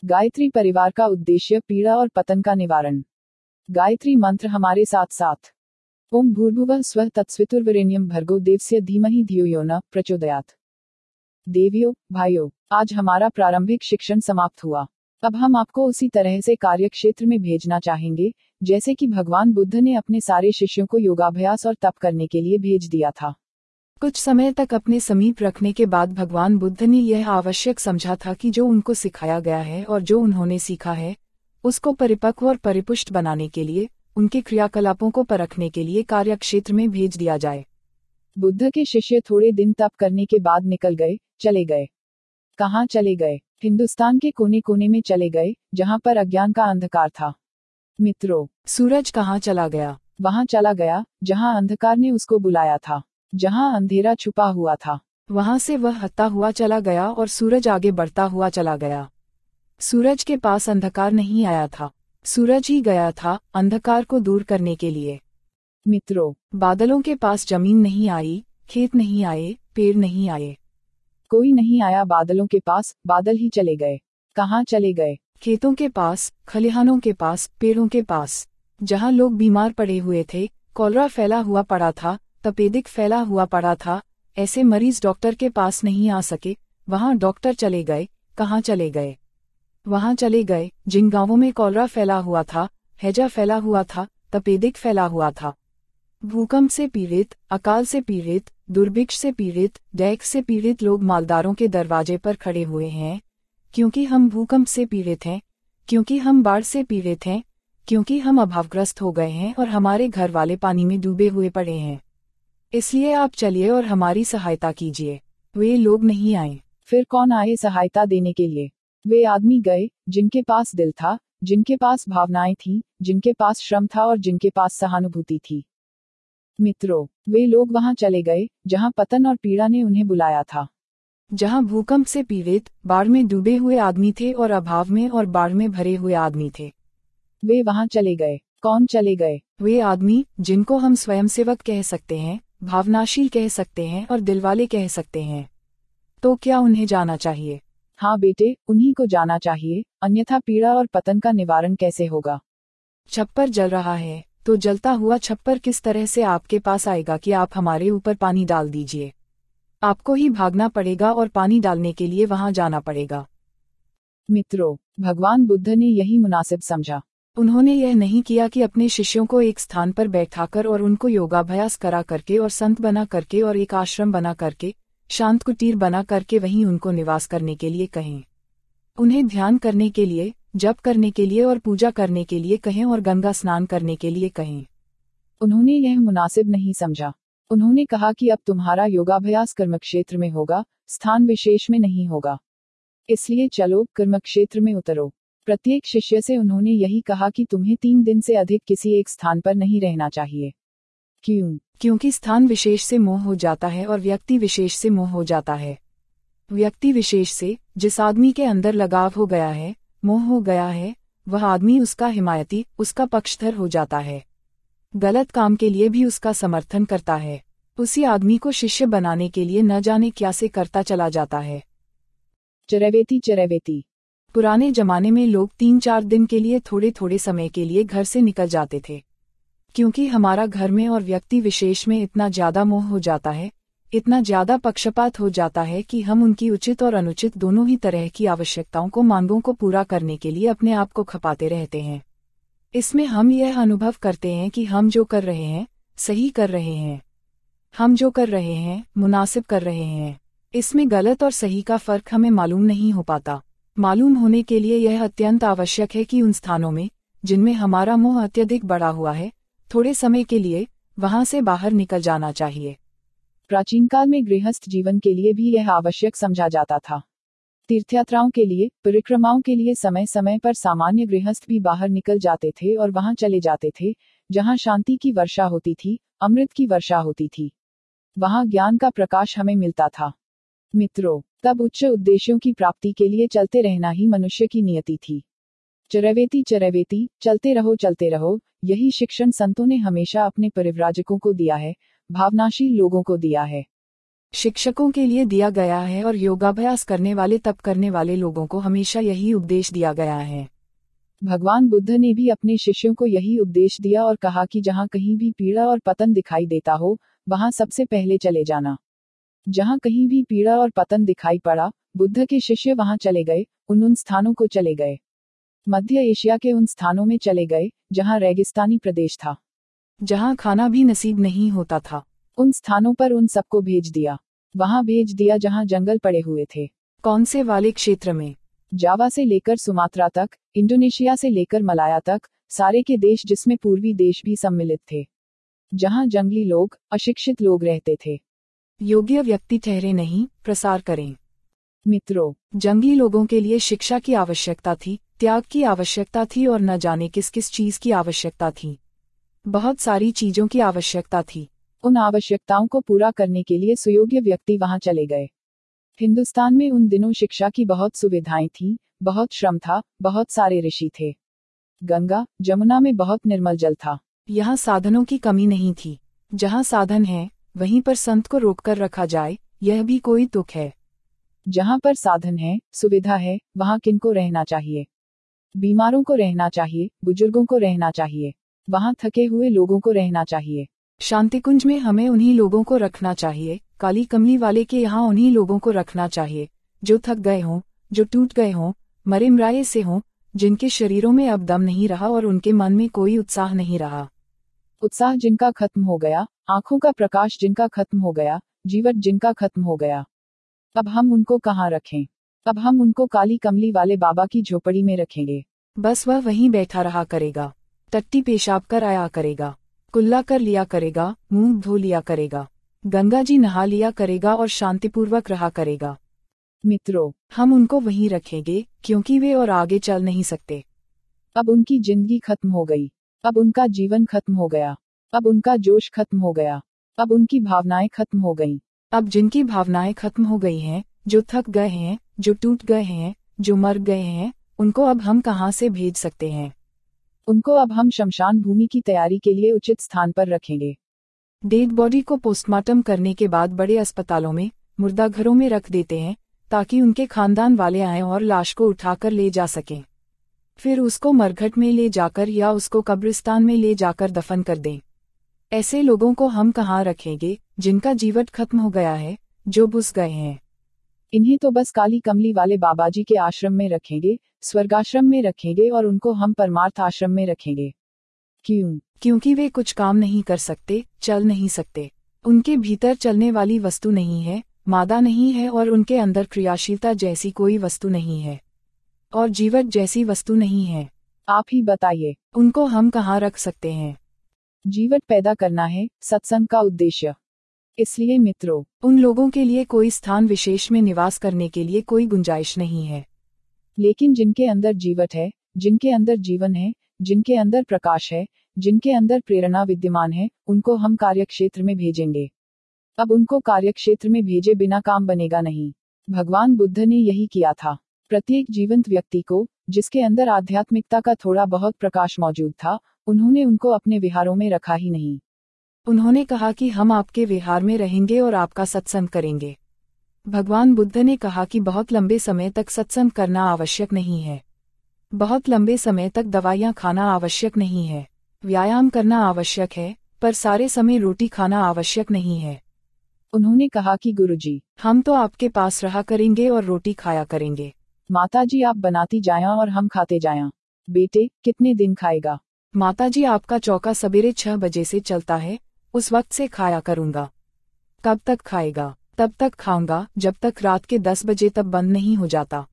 गायत्री परिवार का उद्देश्य पीड़ा और पतन का निवारण। गायत्री मंत्र हमारे साथ साथ। ओम भूर्भुवः स्वः तत्सवितुर्वरेण्यं भर्गो देवस्य धीमहि धियो यो न प्रचोदयात्। देवियों, भाइयों, आज हमारा प्रारंभिक शिक्षण समाप्त हुआ। अब हम आपको उसी तरह से कार्य क्षेत्र में भेजना चाहेंगे, जैसे कि भगवान बुद्ध ने अपने सारे शिष्यों को योगाभ्यास और तप करने के लिए भेज दिया था। कुछ समय तक अपने समीप रखने के बाद भगवान बुद्ध ने यह आवश्यक समझा था कि जो उनको सिखाया गया है और जो उन्होंने सीखा है, उसको परिपक्व और परिपुष्ट बनाने के लिए, उनके क्रियाकलापों को परखने के लिए कार्यक्षेत्र में भेज दिया जाए। बुद्ध के शिष्य थोड़े दिन तप करने के बाद निकल गए, चले गए। कहाँ चले गए? हिंदुस्तान के कोने कोने में चले गए, जहाँ पर अज्ञान का अंधकार था। मित्रों, सूरज कहाँ चला गया? वहाँ चला गया, जहाँ अंधकार ने उसको बुलाया था, जहाँ अंधेरा छुपा हुआ था। वहाँ से वह हटता हुआ चला गया और सूरज आगे बढ़ता हुआ चला गया। सूरज के पास अंधकार नहीं आया था, सूरज ही गया था अंधकार को दूर करने के लिए। मित्रों, बादलों के पास जमीन नहीं आई, खेत नहीं आए, पेड़ नहीं आए। कोई नहीं आया बादलों के पास, बादल ही चले गए। कहाँ चले गए? खेतों के पास, खलिहानों के पास, पेड़ों के पास। जहाँ लोग बीमार पड़े हुए थे, कॉलरा फैला हुआ पड़ा था, तपेदिक फैला हुआ पड़ा था, ऐसे मरीज डॉक्टर के पास नहीं आ सके, वहाँ डॉक्टर चले गए। कहाँ चले गए? वहाँ चले गए जिन गांवों में कॉलरा फैला हुआ था, हैजा फैला हुआ था, तपेदिक फैला हुआ था। भूकंप से पीड़ित, अकाल से पीड़ित, दुर्भिक्ष से पीड़ित, डैक से पीड़ित लोग मालदारों के दरवाजे पर खड़े हुए हैं, क्योंकि हम भूकंप से पीड़ित हैं, क्योंकि हम बाढ़ से पीड़ित हैं, क्योंकि हम अभावग्रस्त हो गए हैं और हमारे घर वाले पानी में डूबे हुए पड़े हैं। इसलिए आप चलिए और हमारी सहायता कीजिए। वे लोग नहीं आए। फिर कौन आए सहायता देने के लिए? वे आदमी गए, जिनके पास दिल था, जिनके पास भावनाएं थीं, जिनके पास श्रम था और जिनके पास सहानुभूति थी। मित्रों, वे लोग वहां चले गए, जहां पतन और पीड़ा ने उन्हें बुलाया था। जहां भूकंप से पीड़ित, बाढ़ में डूबे हुए आदमी थे और अभाव में और बाढ़ में भरे हुए आदमी थे। वे वहां चले गए। कौन चले गए? वे आदमी जिनको हम स्वयंसेवक कह सकते हैं, भावनाशील कह सकते हैं और दिलवाले कह सकते हैं। तो क्या उन्हें जाना चाहिए? हाँ बेटे, उन्हीं को जाना चाहिए, अन्यथा पीड़ा और पतन का निवारण कैसे होगा? छप्पर जल रहा है, तो जलता हुआ छप्पर किस तरह से आपके पास आएगा कि आप हमारे ऊपर पानी डाल दीजिए? आपको ही भागना पड़ेगा और पानी डालने के लिए वहां जाना पड़ेगा। मित्रों, भगवान बुद्ध ने यही मुनासिब समझा। उन्होंने यह नहीं किया कि अपने शिष्यों को एक स्थान पर बैठाकर और उनको योगाभ्यास करा करके और संत बना करके और एक आश्रम बना करके, शांत कुटीर बना करके वहीं उनको निवास करने के लिए कहें। उन्हें ध्यान करने के लिए, जप करने के लिए और पूजा करने के लिए कहें और गंगा स्नान करने के लिए कहें। उन्होंने यह मुनासिब नहीं समझा। उन्होंने कहा कि अब तुम्हारा योगाभ्यास कर्मक्षेत्र में होगा, स्थान विशेष में नहीं होगा। इसलिए चलो, कर्मक्षेत्र में उतरो। प्रत्येक शिष्य से उन्होंने यही कहा कि तुम्हें 3 दिन से अधिक किसी एक स्थान पर नहीं रहना चाहिए। क्यों? क्योंकि स्थान विशेष से मोह हो जाता है और व्यक्ति विशेष से मोह हो जाता है। व्यक्ति विशेष से, जिस आदमी के अंदर लगाव हो गया है, मोह हो गया है, वह आदमी उसका हिमायती, उसका पक्षधर हो जाता है। गलत काम के लिए भी उसका समर्थन करता है। उसी आदमी को शिष्य बनाने के लिए न जाने क्या से करता चला जाता है। चरैवेती। पुराने जमाने में लोग 3-4 दिन के लिए थोड़े थोड़े समय के लिए घर से निकल जाते थे, क्योंकि हमारा घर में और व्यक्ति विशेष में इतना ज्यादा मोह हो जाता है, इतना ज्यादा पक्षपात हो जाता है कि हम उनकी उचित और अनुचित दोनों ही तरह की आवश्यकताओं को, मांगों को पूरा करने के लिए अपने आप को खपाते रहते हैं। इसमें हम यह अनुभव करते हैं कि हम जो कर रहे हैं, सही कर रहे हैं। हम जो कर रहे हैं, मुनासिब कर रहे हैं। इसमें गलत और सही का फर्क हमें मालूम नहीं हो पाता। मालूम होने के लिए यह अत्यंत आवश्यक है कि उन स्थानों में, जिनमें हमारा मोह अत्यधिक बढ़ा हुआ है, थोड़े समय के लिए वहां से बाहर निकल जाना चाहिए। प्राचीन काल में गृहस्थ जीवन के लिए भी यह आवश्यक समझा जाता था। तीर्थयात्राओं के लिए, परिक्रमाओं के लिए समय समय पर सामान्य गृहस्थ भी बाहर निकल जाते थे और वहां चले जाते थे, जहां शांति की वर्षा होती थी, अमृत की वर्षा होती थी। वहां ज्ञान का प्रकाश हमें मिलता था। मित्रों, तब उच्च उद्देश्यों की प्राप्ति के लिए चलते रहना ही मनुष्य की नियति थी। चरैवेती, चलते रहो, यही शिक्षण संतों ने हमेशा अपने परिव्राजकों को दिया है, भावनाशील लोगों को दिया है। शिक्षकों के लिए दिया गया है और योगाभ्यास करने वाले तप करने वाले लोगों को हमेशा यही उपदेश दिया गया है। भगवान बुद्ध ने भी अपने शिष्यों को यही उपदेश दिया और कहा कि जहाँ कहीं भी पीड़ा और पतन दिखाई देता हो, वहाँ सबसे पहले चले जाना। जहाँ कहीं भी पीड़ा और पतन दिखाई पड़ा, बुद्ध के शिष्य वहाँ चले गए, उन स्थानों को चले गए। मध्य एशिया के उन स्थानों में चले गए, जहाँ रेगिस्तानी प्रदेश था, जहाँ खाना भी नसीब नहीं होता था। उन स्थानों पर उन सबको भेज दिया। वहाँ भेज दिया जहाँ जंगल पड़े हुए थे। कौन से वाले क्षेत्र में? जावा से लेकर सुमात्रा तक, इंडोनेशिया से लेकर मलाया तक, सारे के देश जिसमें पूर्वी देश भी सम्मिलित थे, जहाँ जंगली लोग, अशिक्षित लोग रहते थे। योग्य व्यक्ति ठहरे नहीं, प्रसार करें। मित्रों, जंगली लोगों के लिए शिक्षा की आवश्यकता थी, त्याग की आवश्यकता थी और न जाने किस किस चीज की आवश्यकता थी। बहुत सारी चीजों की आवश्यकता थी। उन आवश्यकताओं को पूरा करने के लिए सुयोग्य व्यक्ति वहां चले गए। हिंदुस्तान में उन दिनों शिक्षा की बहुत सुविधाएं थीं, बहुत श्रम था, बहुत सारे ऋषि थे। गंगा, जमुना में बहुत निर्मल जल था। यहाँ साधनों की कमी नहीं थी। जहाँ साधन है, वहीं पर संत को रोककर रखा जाए, यह भी कोई तुक है। जहाँ पर साधन है, सुविधा है, वहाँ किनको रहना चाहिए? बीमारों को रहना चाहिए, बुजुर्गों को रहना चाहिए, वहाँ थके हुए लोगों को रहना चाहिए। शांतिकुंज में हमें उन्हीं लोगों को रखना चाहिए, काली कमली वाले के यहाँ उन्हीं लोगों को रखना चाहिए, जो थक गए हों, जो टूट गए हों, मरे मराए से हों, जिनके शरीरों में अब दम नहीं रहा और उनके मन में कोई उत्साह नहीं रहा। उत्साह जिनका खत्म हो गया, आंखों का प्रकाश जिनका खत्म हो गया, जीवन जिनका खत्म हो गया। अब हम उनको कहाँ रखें? अब हम उनको काली कमली वाले बाबा की झोपड़ी में रखेंगे। बस वह वहीं बैठा रहा करेगा, टट्टी पेशाब कर आया करेगा, कुल्ला कर लिया करेगा, मुंह धो लिया करेगा, गंगा जी नहा लिया करेगा और शांतिपूर्वक रहा करेगा। मित्रों, हम उनको वहीं रखेंगे, क्योंकि वे और आगे चल नहीं सकते। अब उनकी जिंदगी खत्म हो गई, अब उनका जीवन खत्म हो गया, अब उनका जोश खत्म हो गया, अब उनकी भावनाएं खत्म हो गईं। अब जिनकी भावनाएं खत्म हो गई हैं, जो थक गए हैं, जो टूट गए हैं, जो मर गए हैं, उनको अब हम कहाँ से भेज सकते हैं? उनको अब हम शमशान भूमि की तैयारी के लिए उचित स्थान पर रखेंगे। डेड बॉडी को पोस्टमार्टम करने के बाद बड़े अस्पतालों में, मुर्दाघरों में रख देते हैं, ताकि उनके खानदान वाले आएं और लाश को उठाकर ले जा सकें। फिर उसको मरघट में ले जाकर या उसको कब्रिस्तान में ले जाकर दफन कर दें। ऐसे लोगों को हम कहाँ रखेंगे, जिनका जीवन खत्म हो गया है, जो बुझ गए हैं? इन्हें तो बस काली कमली वाले बाबाजी के आश्रम में रखेंगे, स्वर्गाश्रम में रखेंगे और उनको हम परमार्थ आश्रम में रखेंगे। क्यों? क्योंकि वे कुछ काम नहीं कर सकते, चल नहीं सकते। उनके भीतर चलने वाली वस्तु नहीं है, मादा नहीं है और उनके अंदर क्रियाशीलता जैसी कोई वस्तु नहीं है और जीवन जैसी वस्तु नहीं है। आप ही बताइए, उनको हम कहाँ रख सकते हैं? जीवन पैदा करना है सत्संग का उद्देश्य। इसलिए मित्रों, उन लोगों के लिए कोई स्थान विशेष में निवास करने के लिए कोई गुंजाइश नहीं है। लेकिन जिनके अंदर जीवन है, जिनके अंदर जीवन है, जिनके अंदर प्रकाश है, जिनके अंदर प्रेरणा विद्यमान है, उनको हम कार्यक्षेत्र में भेजेंगे। अब उनको कार्यक्षेत्र में भेजे बिना काम बनेगा नहीं। भगवान बुद्ध ने यही किया था। प्रत्येक जीवंत व्यक्ति को, जिसके अंदर आध्यात्मिकता का थोड़ा बहुत प्रकाश मौजूद था, उन्होंने उनको अपने विहारों में रखा ही नहीं। उन्होंने कहा कि हम आपके विहार में रहेंगे और आपका सत्संग करेंगे। भगवान बुद्ध ने कहा कि बहुत लंबे समय तक सत्संग करना आवश्यक नहीं है। बहुत लंबे समय तक दवाइयाँ खाना आवश्यक नहीं है। व्यायाम करना आवश्यक है, पर सारे समय रोटी खाना आवश्यक नहीं है। उन्होंने कहा कि गुरुजी, हम तो आपके पास रहा करेंगे और रोटी खाया करेंगे। माताजी आप बनाती जाया और हम खाते जाया। बेटे, कितने दिन खाएगा? माताजी आपका चौका सवेरे 6 बजे से चलता है, उस वक्त से खाया करूंगा। कब तक खाएगा? तब तक खाऊंगा जब तक रात के 10 बजे तक बंद नहीं हो जाता।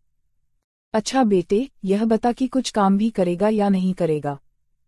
अच्छा बेटे, यह बता कि कुछ काम भी करेगा या नहीं करेगा?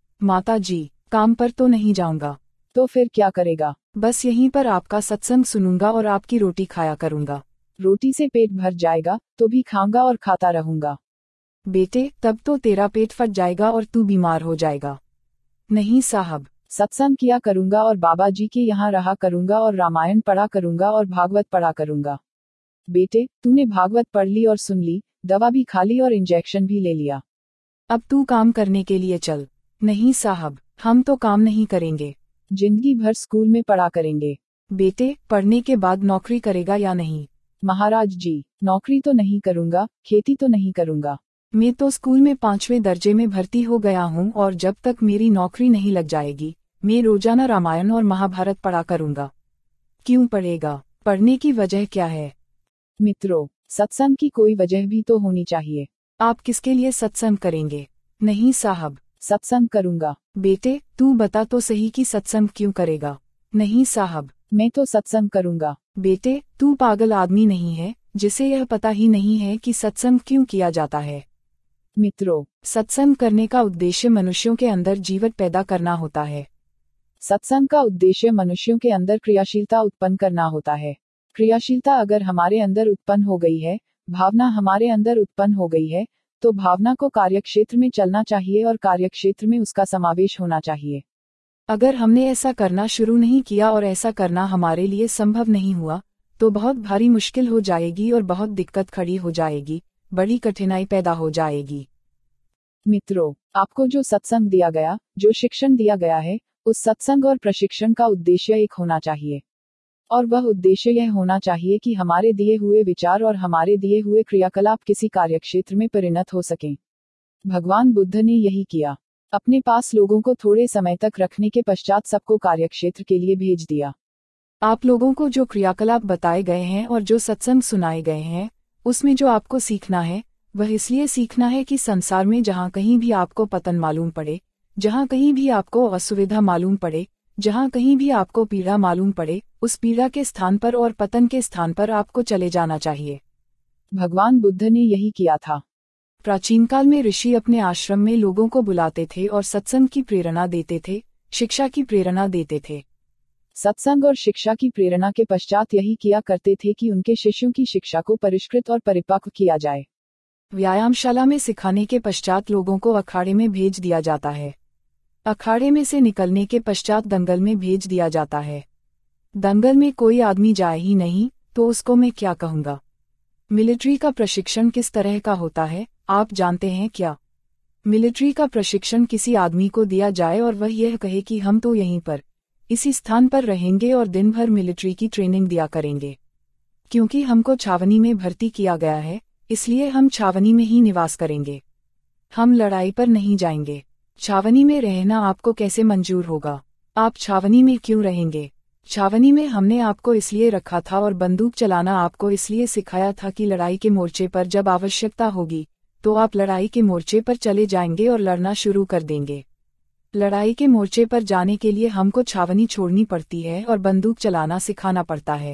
माताजी, काम पर तो नहीं जाऊंगा। तो फिर क्या करेगा? बस यहीं पर आपका सत्संग सुनूंगा और आपकी रोटी खाया करूंगा। रोटी से पेट भर जाएगा तो भी खाऊंगा और खाता रहूंगा। बेटे, तब तो तेरा पेट फट जाएगा और तू बीमार हो जाएगा। नहीं साहब, सत्संग किया करूंगा और बाबा जी के यहाँ रहा करूंगा और रामायण पढ़ा करूंगा और भागवत पढ़ा करूंगा। बेटे, तूने भागवत पढ़ ली और सुन ली, दवा भी खा ली और इंजेक्शन भी ले लिया। अब तू काम करने के लिए चल। नहीं साहब, हम तो काम नहीं करेंगे। जिंदगी भर स्कूल में पढ़ा करेंगे। बेटे, पढ़ने के बाद नौकरी करेगा या नहीं? महाराज जी, नौकरी तो नहीं करूंगा, खेती तो नहीं करूंगा। मैं तो स्कूल में 5वें दर्जे में भर्ती हो गया हूँ और जब तक मेरी नौकरी नहीं लग जाएगी, मैं रोजाना रामायण और महाभारत पढ़ा करूंगा। क्यों पढ़ेगा? पढ़ने की वजह क्या है? मित्रों, सत्संग की कोई वजह भी तो होनी चाहिए। आप किसके लिए सत्संग करेंगे? नहीं साहब। सत्संग करूंगा। बेटे, तू बता तो सही कि सत्संग क्यों करेगा? नहीं साहब। मैं तो सत्संग करूंगा। बेटे, तू पागल आदमी नहीं है जिसे यह पता ही नहीं है कि सत्संग क्यों किया जाता है? मित्रों, सत्संग करने का उद्देश्य मनुष्यों के अंदर जीवन पैदा करना होता है। सत्संग का उद्देश्य मनुष्यों के अंदर क्रियाशीलता उत्पन्न करना होता है। क्रियाशीलता अगर हमारे अंदर उत्पन्न हो गई है, भावना हमारे अंदर उत्पन्न हो गई है, तो भावना को कार्यक्षेत्र में चलना चाहिए और कार्यक्षेत्र में उसका समावेश होना चाहिए। अगर हमने ऐसा करना शुरू नहीं किया और ऐसा करना हमारे लिए संभव नहीं हुआ, तो बहुत भारी मुश्किल हो जाएगी और बहुत दिक्कत खड़ी हो जाएगी, बड़ी कठिनाई पैदा हो जाएगी। मित्रों, आपको जो सत्संग दिया गया, जो शिक्षण दिया गया है, उस सत्संग और प्रशिक्षण का उद्देश्य एक होना चाहिए। और वह उद्देश्य यह होना चाहिए कि हमारे दिए हुए विचार और हमारे दिए हुए क्रियाकलाप किसी कार्यक्षेत्र में परिणत हो सकें। भगवान बुद्ध ने यही किया। अपने पास लोगों को थोड़े समय तक रखने के पश्चात सबको कार्यक्षेत्र के लिए भेज दिया। आप लोगों को जो क्रियाकलाप बताए गए हैं और जो सत्संग सुनाए गए हैं, उसमें जो आपको सीखना है, वह इसलिए सीखना है कि संसार में जहाँ कहीं भी आपको पतन मालूम पड़े, जहाँ कहीं भी आपको असुविधा मालूम पड़े, जहाँ कहीं भी आपको पीड़ा मालूम पड़े, उस पीड़ा के स्थान पर और पतन के स्थान पर आपको चले जाना चाहिए। भगवान बुद्ध ने यही किया था। प्राचीन काल में ऋषि अपने आश्रम में लोगों को बुलाते थे और सत्संग की प्रेरणा देते थे, शिक्षा की प्रेरणा देते थे। सत्संग और शिक्षा की प्रेरणा के पश्चात यही किया करते थे कि उनके शिष्यों की शिक्षा को परिष्कृत और परिपक्व किया जाए। व्यायामशाला में सिखाने के पश्चात लोगों को अखाड़े में भेज दिया जाता है। अखाड़े में से निकलने के पश्चात दंगल में भेज दिया जाता है। दंगल में कोई आदमी जाए ही नहीं तो उसको मैं क्या कहूँगा? मिलिट्री का प्रशिक्षण किस तरह का होता है, आप जानते हैं क्या? मिलिट्री का प्रशिक्षण किसी आदमी को दिया जाए और वह यह कहे कि हम तो यहीं पर, इसी स्थान पर रहेंगे और दिन भर मिलिट्री की ट्रेनिंग दिया करेंगे। क्योंकि हमको छावनी में भर्ती किया गया है, इसलिए हम छावनी में ही निवास करेंगे। हम लड़ाई पर नहीं जाएंगे। छावनी में रहना आपको कैसे मंजूर होगा? आप छावनी में क्यों रहेंगे? छावनी में हमने आपको इसलिए रखा था और बंदूक चलाना आपको इसलिए सिखाया था कि लड़ाई के मोर्चे पर जब आवश्यकता होगी, तो आप लड़ाई के मोर्चे पर चले जाएंगे और लड़ना शुरू कर देंगे। लड़ाई के मोर्चे पर जाने के लिए हमको छावनी छोड़नी पड़ती है और बंदूक चलाना सिखाना पड़ता है।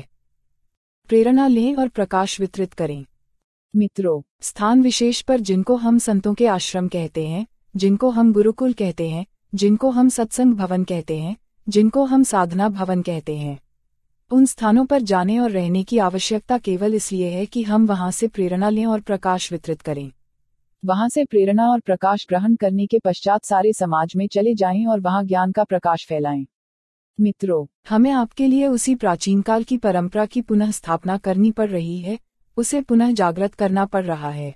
प्रेरणा लें और प्रकाश वितरित करें। मित्रों, स्थान विशेष पर जिनको हम संतों के आश्रम कहते हैं, जिनको हम गुरुकुल कहते हैं, जिनको हम सत्संग भवन कहते हैं, जिनको हम साधना भवन कहते हैं, उन स्थानों पर जाने और रहने की आवश्यकता केवल इसलिए है कि हम वहां से प्रेरणा लें और प्रकाश वितरित करें। वहां से प्रेरणा और प्रकाश ग्रहण करने के पश्चात सारे समाज में चले जाएं और वहां ज्ञान का प्रकाश फैलाएं। मित्रों, हमें आपके लिए उसी प्राचीन काल की परंपरा की पुनः स्थापना करनी पड़ रही है, उसे पुनः जागृत करना पड़ रहा है।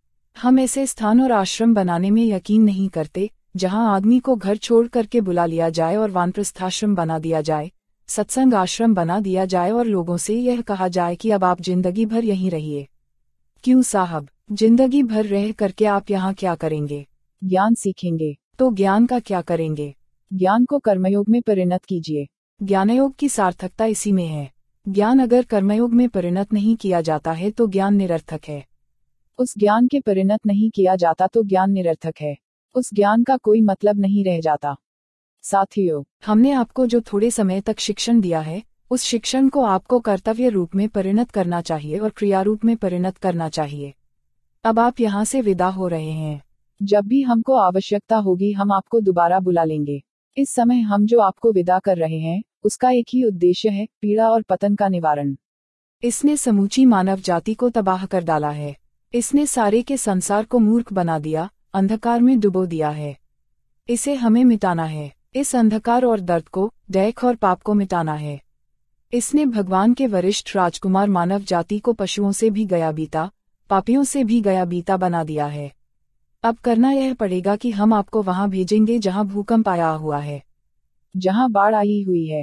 हम ऐसे स्थान और आश्रम बनाने में यकीन नहीं करते जहां आदमी को घर छोड़ करके बुला लिया जाए और वानप्रस्थाश्रम बना दिया जाए, सत्संग आश्रम बना दिया जाए और लोगों से यह कहा जाए कि अब आप जिंदगी भर यहीं रहिए। क्यों साहब? जिंदगी भर रह करके आप यहाँ क्या करेंगे? ज्ञान सीखेंगे। तो ज्ञान का क्या करेंगे? ज्ञान को कर्मयोग में परिणत कीजिए। ज्ञानयोग की सार्थकता इसी में है। ज्ञान अगर कर्मयोग में परिणत नहीं किया जाता है तो ज्ञान निरर्थक है। उस ज्ञान के परिणत नहीं किया जाता तो ज्ञान निरर्थक है। उस ज्ञान का कोई मतलब नहीं रह जाता। साथियों, हमने आपको जो थोड़े समय तक शिक्षण दिया है, उस शिक्षण को आपको कर्तव्य रूप में परिणत करना चाहिए और क्रिया रूप में परिणत करना चाहिए। अब आप यहाँ से विदा हो रहे हैं। जब भी हमको आवश्यकता होगी हम आपको दोबारा बुला लेंगे। इस समय हम जो आपको विदा कर रहे हैं, उसका एक ही उद्देश्य है, पीड़ा और पतन का निवारण। इसने समूची मानव जाति को तबाह कर डाला है। इसने सारे के संसार को मूर्ख बना दिया, अंधकार में डुबो दिया है। इसे हमें मिटाना है। इस अंधकार और दर्द को, दैख और पाप को मिटाना है। इसने भगवान के वरिष्ठ राजकुमार मानव जाति को पशुओं से भी गया बीता, पापियों से भी गया बीता बना दिया है। अब करना यह पड़ेगा कि हम आपको वहां भेजेंगे जहां भूकंप आया हुआ है, जहां बाढ़ आई हुई है,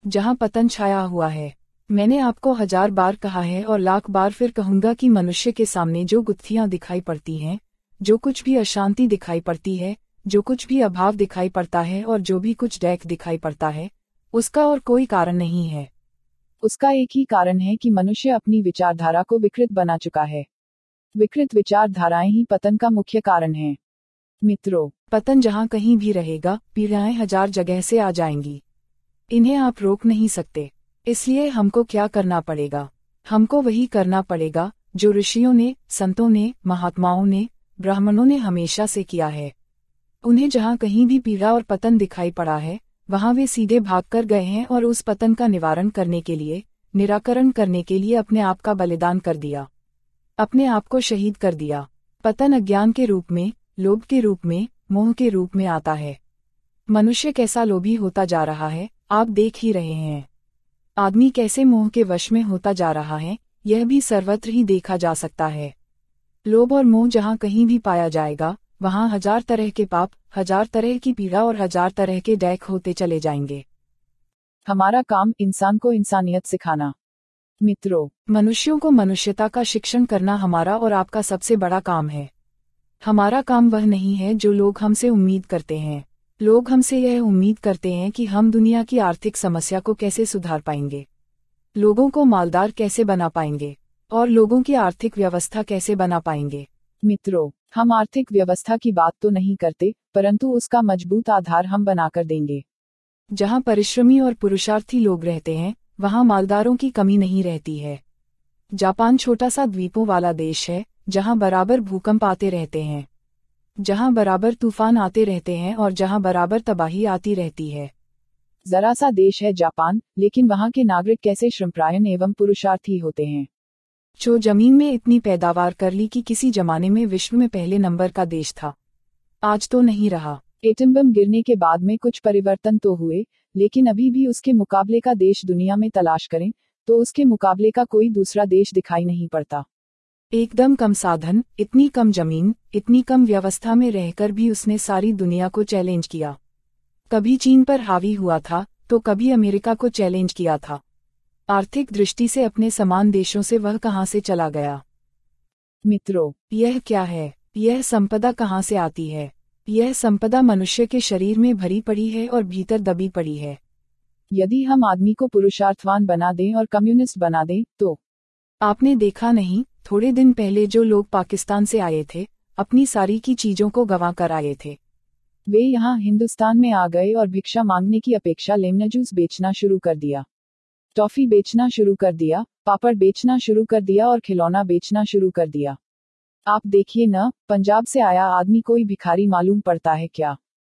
जहाँ पतन छाया हुआ है। मैंने आपको 1000 बार कहा है और लाख बार फिर कहूंगा कि मनुष्य के सामने जो गुत्थियां दिखाई पड़ती हैं, जो कुछ भी अशांति दिखाई पड़ती है, जो कुछ भी अभाव दिखाई पड़ता है और जो भी कुछ डैक दिखाई पड़ता है, उसका और कोई कारण नहीं है। उसका एक ही कारण है कि मनुष्य अपनी विचारधारा को विकृत बना चुका है। विकृत विचारधाराएं ही पतन का मुख्य कारण है। मित्रों, पतन जहाँ कहीं भी रहेगा, पीड़ाएं 1000 जगह से आ जाएंगी। इन्हें आप रोक नहीं सकते। इसलिए हमको क्या करना पड़ेगा? हमको वही करना पड़ेगा जो ऋषियों ने, संतों ने, महात्माओं ने, ब्राह्मणों ने हमेशा से किया है। उन्हें जहाँ कहीं भी पीड़ा और पतन दिखाई पड़ा है, वहाँ वे सीधे भागकर गए हैं और उस पतन का निवारण करने के लिए, निराकरण करने के लिए अपने आप का बलिदान कर दिया, अपने आप को शहीद कर दिया। पतन अज्ञान के रूप में, लोभ के रूप में, मोह के रूप में आता है। मनुष्य कैसा लोभी होता जा रहा है, आप देख ही रहे हैं। आदमी कैसे मोह के वश में होता जा रहा है, यह भी सर्वत्र ही देखा जा सकता है। लोभ और मोह जहाँ कहीं भी पाया जाएगा, वहाँ 1000 तरह के पाप, 1000 तरह की पीड़ा और 1000 तरह के डैक होते चले जाएंगे। हमारा काम इंसान को इंसानियत सिखाना। मित्रों, मनुष्यों को मनुष्यता का शिक्षण करना हमारा और आपका सबसे बड़ा काम है। हमारा काम वह नहीं है जो लोग हमसे उम्मीद करते हैं। लोग हमसे यह उम्मीद करते हैं कि हम दुनिया की आर्थिक समस्या को कैसे सुधार पाएंगे, लोगों को मालदार कैसे बना पाएंगे और लोगों की आर्थिक व्यवस्था कैसे बना पाएंगे। मित्रों, हम आर्थिक व्यवस्था की बात तो नहीं करते, परंतु उसका मजबूत आधार हम बनाकर देंगे। जहाँ परिश्रमी और पुरुषार्थी लोग रहते हैं, वहाँ मालदारों की कमी नहीं रहती है। जापान छोटा सा द्वीपों वाला देश है, जहाँ बराबर भूकंप आते रहते हैं, जहाँ बराबर तूफान आते रहते हैं और जहाँ बराबर तबाही आती रहती है। जरा सा देश है जापान, लेकिन वहाँ के नागरिक कैसे श्रमपरायण एवं पुरुषार्थी होते हैं। जो जमीन में इतनी पैदावार कर ली कि किसी जमाने में विश्व में पहले नंबर का देश था, आज तो नहीं रहा। एटम बम गिरने के बाद में कुछ परिवर्तन तो हुए, लेकिन अभी भी उसके मुकाबले का देश दुनिया में तलाश करें तो उसके मुकाबले का कोई दूसरा देश दिखाई नहीं पड़ता। एकदम कम साधन, इतनी कम जमीन, इतनी कम व्यवस्था में रहकर भी उसने सारी दुनिया को चैलेंज किया। कभी चीन पर हावी हुआ था, तो कभी अमेरिका को चैलेंज किया था। आर्थिक दृष्टि से अपने समान देशों से वह कहाँ से चला गया? मित्रों, यह क्या है? यह संपदा कहाँ से आती है? यह संपदा मनुष्य के शरीर में भरी पड़ी है और भीतर दबी पड़ी है। यदि हम आदमी को पुरुषार्थवान बना दें और कम्युनिस्ट बना दें तो? आपने देखा नहीं, थोड़े दिन पहले जो लोग पाकिस्तान से आए थे, अपनी सारी की चीजों को गंवा कर आए थे। वे यहाँ हिंदुस्तान में आ गए और भिक्षा मांगने की अपेक्षा लेमन जूस बेचना शुरू कर दिया, टॉफी बेचना शुरू कर दिया, पापड़ बेचना शुरू कर दिया और खिलौना बेचना शुरू कर दिया। आप देखिए न, पंजाब से आया आदमी कोई भिखारी मालूम पड़ता है क्या?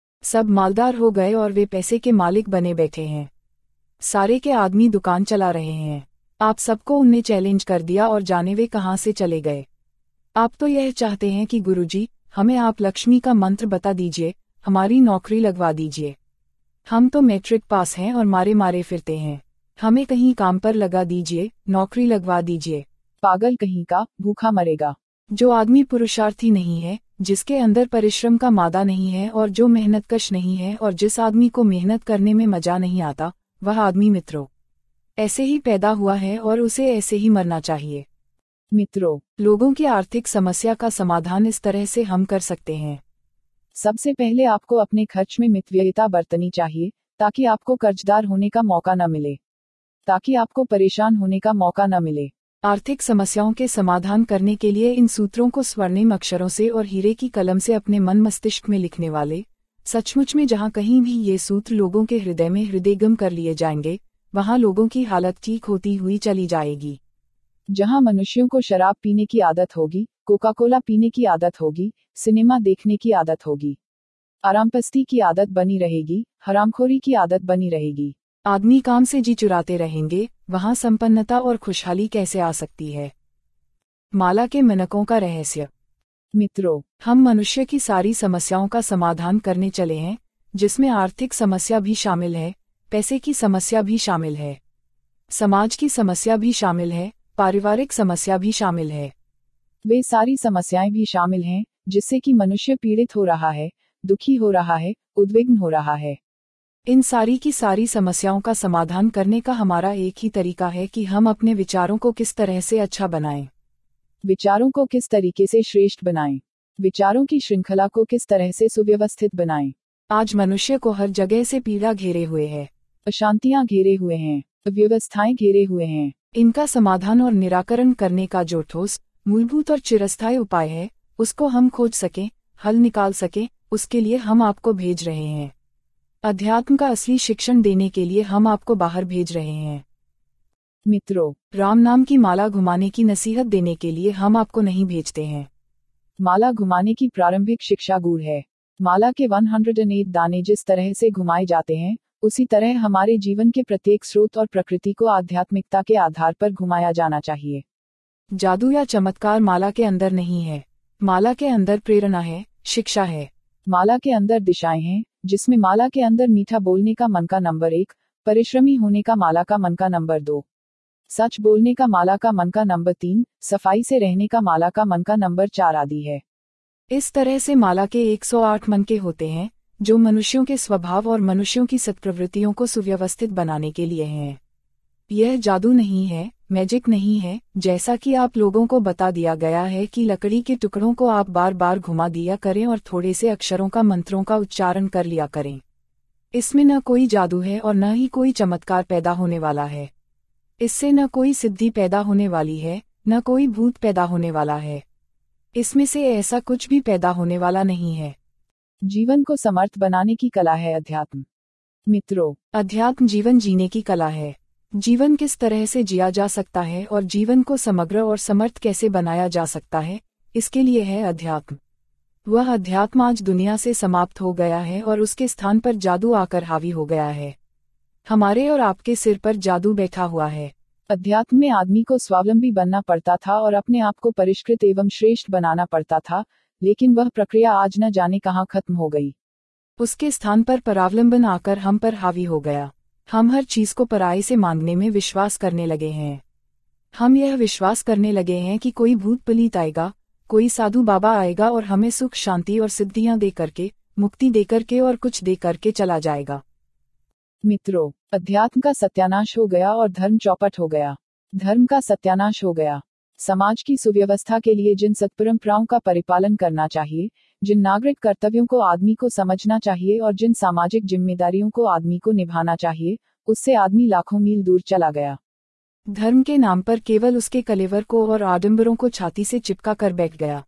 सब मालदार हो गए और वे पैसे के मालिक बने बैठे हैं। सारे के आदमी दुकान चला रहे हैं। आप सबको उनने चैलेंज कर दिया और जाने वे कहाँ से चले गए। आप तो यह चाहते हैं कि गुरुजी, हमें आप लक्ष्मी का मंत्र बता दीजिए, हमारी नौकरी लगवा दीजिए। हम तो मैट्रिक पास हैं और मारे मारे फिरते हैं, हमें कहीं काम पर लगा दीजिए, नौकरी लगवा दीजिए। पागल कहीं का, भूखा मरेगा। जो आदमी पुरुषार्थी नहीं है, जिसके अंदर परिश्रम का मादा नहीं है और जो मेहनतकश नहीं है और जिस आदमी को मेहनत करने में मजा नहीं आता, वह आदमी मित्रों ऐसे ही पैदा हुआ है और उसे ऐसे ही मरना चाहिए। मित्रों, लोगों की आर्थिक समस्या का समाधान इस तरह से हम कर सकते हैं। सबसे पहले आपको अपने खर्च में मितव्ययिता बरतनी चाहिए, ताकि आपको कर्जदार होने का मौका न मिले, ताकि आपको परेशान होने का मौका न मिले। आर्थिक समस्याओं के समाधान करने के लिए इन सूत्रों को स्वर्णिम अक्षरों से और हीरे की कलम से अपने मन मस्तिष्क में लिखने वाले, सचमुच में जहाँ कहीं भी ये सूत्र लोगों के हृदय में हृदयगम कर लिए जाएंगे, वहाँ लोगों की हालत ठीक होती हुई चली जाएगी। जहाँ मनुष्यों को शराब पीने की आदत होगी, कोका कोला पीने की आदत होगी, सिनेमा देखने की आदत होगी, आरामपस्ती की आदत बनी रहेगी, हरामखोरी की आदत बनी रहेगी, आदमी काम से जी चुराते रहेंगे, वहाँ संपन्नता और खुशहाली कैसे आ सकती है? माला के मिनकों का रहस्य। मित्रों, हम मनुष्य की सारी समस्याओं का समाधान करने चले हैं, जिसमें आर्थिक समस्या भी शामिल है, पैसे की समस्या भी शामिल है, समाज की समस्या भी शामिल है, पारिवारिक समस्या भी शामिल है। वे सारी समस्याएं भी शामिल हैं, जिससे कि मनुष्य पीड़ित हो रहा है, दुखी हो रहा है, उद्विग्न हो रहा है। इन सारी की सारी समस्याओं का समाधान करने का हमारा एक ही तरीका है कि हम अपने विचारों को किस तरह से अच्छा बनाएं। विचारों को किस तरीके से श्रेष्ठ बनाएं। विचारों की श्रृंखला को किस तरह से सुव्यवस्थित बनाएं। आज मनुष्य को हर जगह से पीड़ा घेरे हुए है, अशांतियां घेरे हुए हैं, अव्यवस्थाएं घेरे हुए हैं। इनका समाधान और निराकरण करने का जो ठोस, मूलभूत और चिरस्थायी उपाय है, उसको हम खोज सकें, हल निकाल सकें, उसके लिए हम आपको भेज रहे हैं। अध्यात्म का असली शिक्षण देने के लिए हम आपको बाहर भेज रहे हैं। मित्रों, राम नाम की माला घुमाने की नसीहत देने के लिए हम आपको नहीं भेजते हैं। माला घुमाने की प्रारंभिक शिक्षा गुड़ है। माला के 108 दाने जिस तरह से घुमाए जाते हैं, उसी तरह हमारे जीवन के प्रत्येक स्रोत और प्रकृति को आध्यात्मिकता के आधार पर घुमाया जाना चाहिए। जादू या चमत्कार माला के अंदर नहीं है। माला के अंदर प्रेरणा है, शिक्षा है। माला के अंदर दिशाएं हैं, जिसमें माला के अंदर मीठा बोलने का मन का नंबर 1, परिश्रमी होने का माला का मन का नंबर 2, सच बोलने का माला का मन का नंबर 3, सफाई से रहने का माला का मन का नंबर 4 आदि है। इस तरह से माला के 108 मन के होते हैं, जो मनुष्यों के स्वभाव और मनुष्यों की सत्प्रवृत्तियों को सुव्यवस्थित बनाने के लिए हैं। यह जादू नहीं है, मैजिक नहीं है, जैसा कि आप लोगों को बता दिया गया है कि लकड़ी के टुकड़ों को आप बार बार घुमा दिया करें और थोड़े से अक्षरों का मंत्रों का उच्चारण कर लिया करें। इसमें न कोई जादू है और न ही कोई चमत्कार पैदा होने वाला है। इससे न कोई सिद्धि पैदा होने वाली है, न कोई भूत पैदा होने वाला है। इसमें से ऐसा कुछ भी पैदा होने वाला नहीं है। जीवन को समर्थ बनाने की कला है अध्यात्म। मित्रों, अध्यात्म जीवन जीने की कला है। जीवन किस तरह से जिया जा सकता है और जीवन को समग्र और समर्थ कैसे बनाया जा सकता है, इसके लिए है अध्यात्म। वह अध्यात्म आज दुनिया से समाप्त हो गया है और उसके स्थान पर जादू आकर हावी हो गया है। हमारे और आपके सिर पर जादू बैठा हुआ है। अध्यात्म में आदमी को स्वावलंबी बनना पड़ता था और अपने आप को परिष्कृत एवं श्रेष्ठ बनाना पड़ता था, लेकिन वह प्रक्रिया आज न जाने कहाँ खत्म हो गई। उसके स्थान पर परावलंबन आकर हम पर हावी हो गया। हम हर चीज को पराई से मांगने में विश्वास करने लगे हैं। हम यह विश्वास करने लगे हैं कि कोई भूत पलीत आएगा, कोई साधु बाबा आएगा और हमें सुख शांति और सिद्धियां दे करके, मुक्ति दे करके और कुछ दे करके चला जाएगा। मित्रों, अध्यात्म का सत्यानाश हो गया और धर्म चौपट हो गया। धर्म का सत्यानाश हो गया। समाज की सुव्यवस्था के लिए जिन सत्परंपराओं का परिपालन करना चाहिए, जिन नागरिक कर्तव्यों को आदमी को समझना चाहिए और जिन सामाजिक जिम्मेदारियों को आदमी को निभाना चाहिए, उससे आदमी लाखों मील दूर चला गया। धर्म के नाम पर केवल उसके कलेवर को और आडंबरों को छाती से चिपका कर बैठ गया।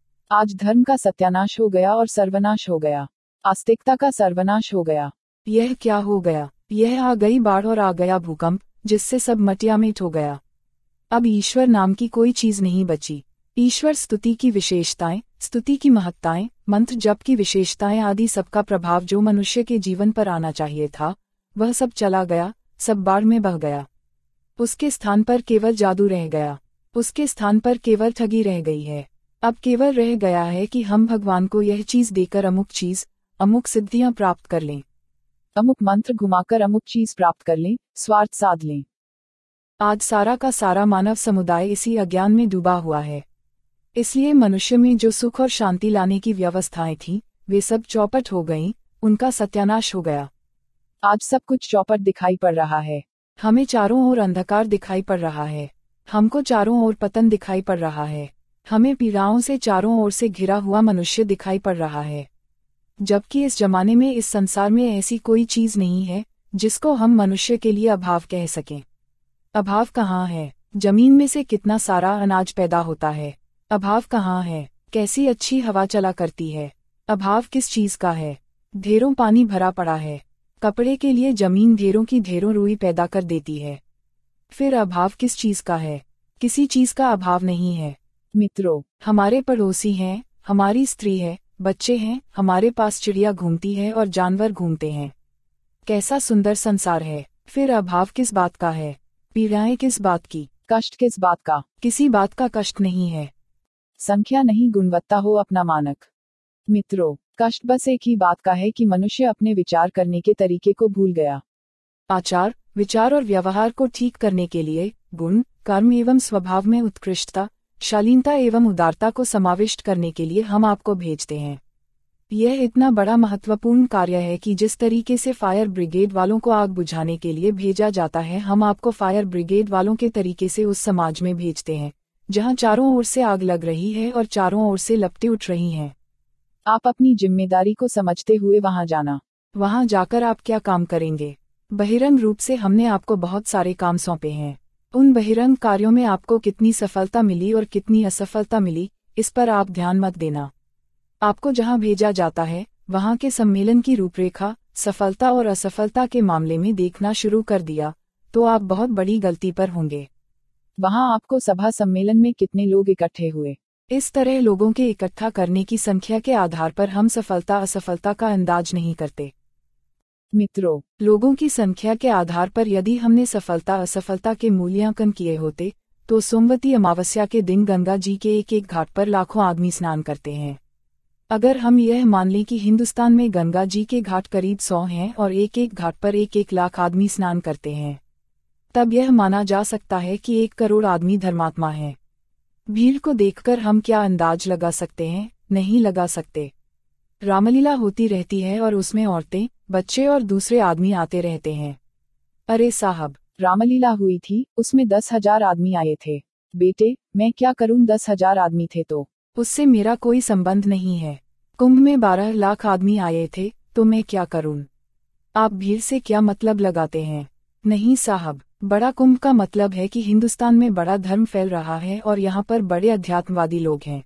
आज धर्म का सत्यानाश हो गया और सर्वनाश हो गया। आस्तिकता का सर्वनाश हो गया। यह क्या हो गया? यह आ गई बाढ़ और आ गया भूकंप, जिससे सब मटियामेट हो गया। अब ईश्वर नाम की कोई चीज नहीं बची। ईश्वर स्तुति की विशेषताएं, स्तुति की महत्ताएं, मंत्र जप की विशेषताएं आदि सबका प्रभाव जो मनुष्य के जीवन पर आना चाहिए था, वह सब चला गया, सब बाढ़ में बह गया। उसके स्थान पर केवल जादू रह गया। उसके स्थान पर केवल ठगी रह गई है। अब केवल रह गया है कि हम भगवान को यह चीज देकर अमुक चीज, अमुक सिद्धियां प्राप्त कर लें, अमुक मंत्र घुमाकर अमुक चीज प्राप्त कर लें, स्वार्थ साध लें। आज सारा का सारा मानव समुदाय इसी अज्ञान में डूबा हुआ है। इसलिए मनुष्य में जो सुख और शांति लाने की व्यवस्थाएं थीं, वे सब चौपट हो गईं, उनका सत्यानाश हो गया। आज सब कुछ चौपट दिखाई पड़ रहा है। हमें चारों ओर अंधकार दिखाई पड़ रहा है। हमको चारों ओर पतन दिखाई पड़ रहा है। हमें पीड़ाओं से चारों ओर से घिरा हुआ मनुष्य दिखाई पड़ रहा है। जबकि इस जमाने में, इस संसार में ऐसी कोई चीज नहीं है जिसको हम मनुष्य के लिए अभाव कह सकें। अभाव कहाँ है? जमीन में से कितना सारा अनाज पैदा होता है। अभाव कहाँ है? कैसी अच्छी हवा चला करती है। अभाव किस चीज का है? ढेरों पानी भरा पड़ा है। कपड़े के लिए जमीन ढेरों की ढेरों रुई पैदा कर देती है। फिर अभाव किस चीज का है? किसी चीज का अभाव नहीं है। मित्रों, हमारे पड़ोसी हैं, हमारी स्त्री है, बच्चे हैं, हमारे पास चिड़िया घूमती है और जानवर घूमते हैं। कैसा सुंदर संसार है। फिर अभाव किस बात का है? पीड़ाएं किस बात की? कष्ट किस बात का? किसी बात का कष्ट नहीं है। संख्या नहीं, गुणवत्ता हो अपना मानक। मित्रों, कष्ट बस एक ही बात का है कि मनुष्य अपने विचार करने के तरीके को भूल गया। आचार, विचार और व्यवहार को ठीक करने के लिए गुण, कर्म एवं स्वभाव में उत्कृष्टता, शालीनता एवं उदारता को समाविष्ट करने के लिए हम आपको भेजते हैं। यह इतना बड़ा महत्वपूर्ण कार्य है कि जिस तरीके से फायर ब्रिगेड वालों को आग बुझाने के लिए भेजा जाता है, हम आपको फायर ब्रिगेड वालों के तरीके से उस समाज में भेजते हैं जहां चारों ओर से आग लग रही है और चारों ओर से लपटें उठ रही हैं। आप अपनी जिम्मेदारी को समझते हुए वहां जाना। वहां जाकर आप क्या काम करेंगे? बहिरंग रूप से हमने आपको बहुत सारे काम सौंपे हैं। उन बहिरंग कार्यों में आपको कितनी सफलता मिली और कितनी असफलता मिली, इस पर आप ध्यान मत देना। आपको जहां भेजा जाता है वहां के सम्मेलन की रूपरेखा सफलता और असफलता के मामले में देखना शुरू कर दिया तो आप बहुत बड़ी गलती पर होंगे। वहां आपको सभा सम्मेलन में कितने लोग इकट्ठे हुए, इस तरह लोगों के इकट्ठा करने की संख्या के आधार पर हम सफलता असफलता का अंदाज नहीं करते। मित्रों, लोगों की संख्या के आधार पर यदि हमने सफलता असफलता के मूल्यांकन किए होते तो सोमवती अमावस्या के दिन गंगा जी के एक एक घाट पर लाखों आदमी स्नान करते हैं। अगर हम यह मान लें कि हिंदुस्तान में गंगा जी के घाट करीब 100 हैं और एक एक घाट पर एक एक लाख आदमी स्नान करते हैं, तब यह माना जा सकता है कि 1 करोड़ आदमी धर्मात्मा हैं। भीड़ को देखकर हम क्या अंदाज लगा सकते हैं? नहीं लगा सकते। रामलीला होती रहती है और उसमें औरतें, बच्चे और दूसरे आदमी आते रहते हैं। अरे साहब, रामलीला हुई थी, उसमें 10,000 आदमी आए थे। बेटे, मैं क्या करूं, 10,000 आदमी थे तो। उससे मेरा कोई संबंध नहीं है। कुंभ में 12 लाख आदमी आए थे तो मैं क्या करूं? आप भीड़ से क्या मतलब लगाते हैं? नहीं साहब, बड़ा कुंभ का मतलब है कि हिंदुस्तान में बड़ा धर्म फैल रहा है और यहाँ पर बड़े अध्यात्मवादी लोग हैं।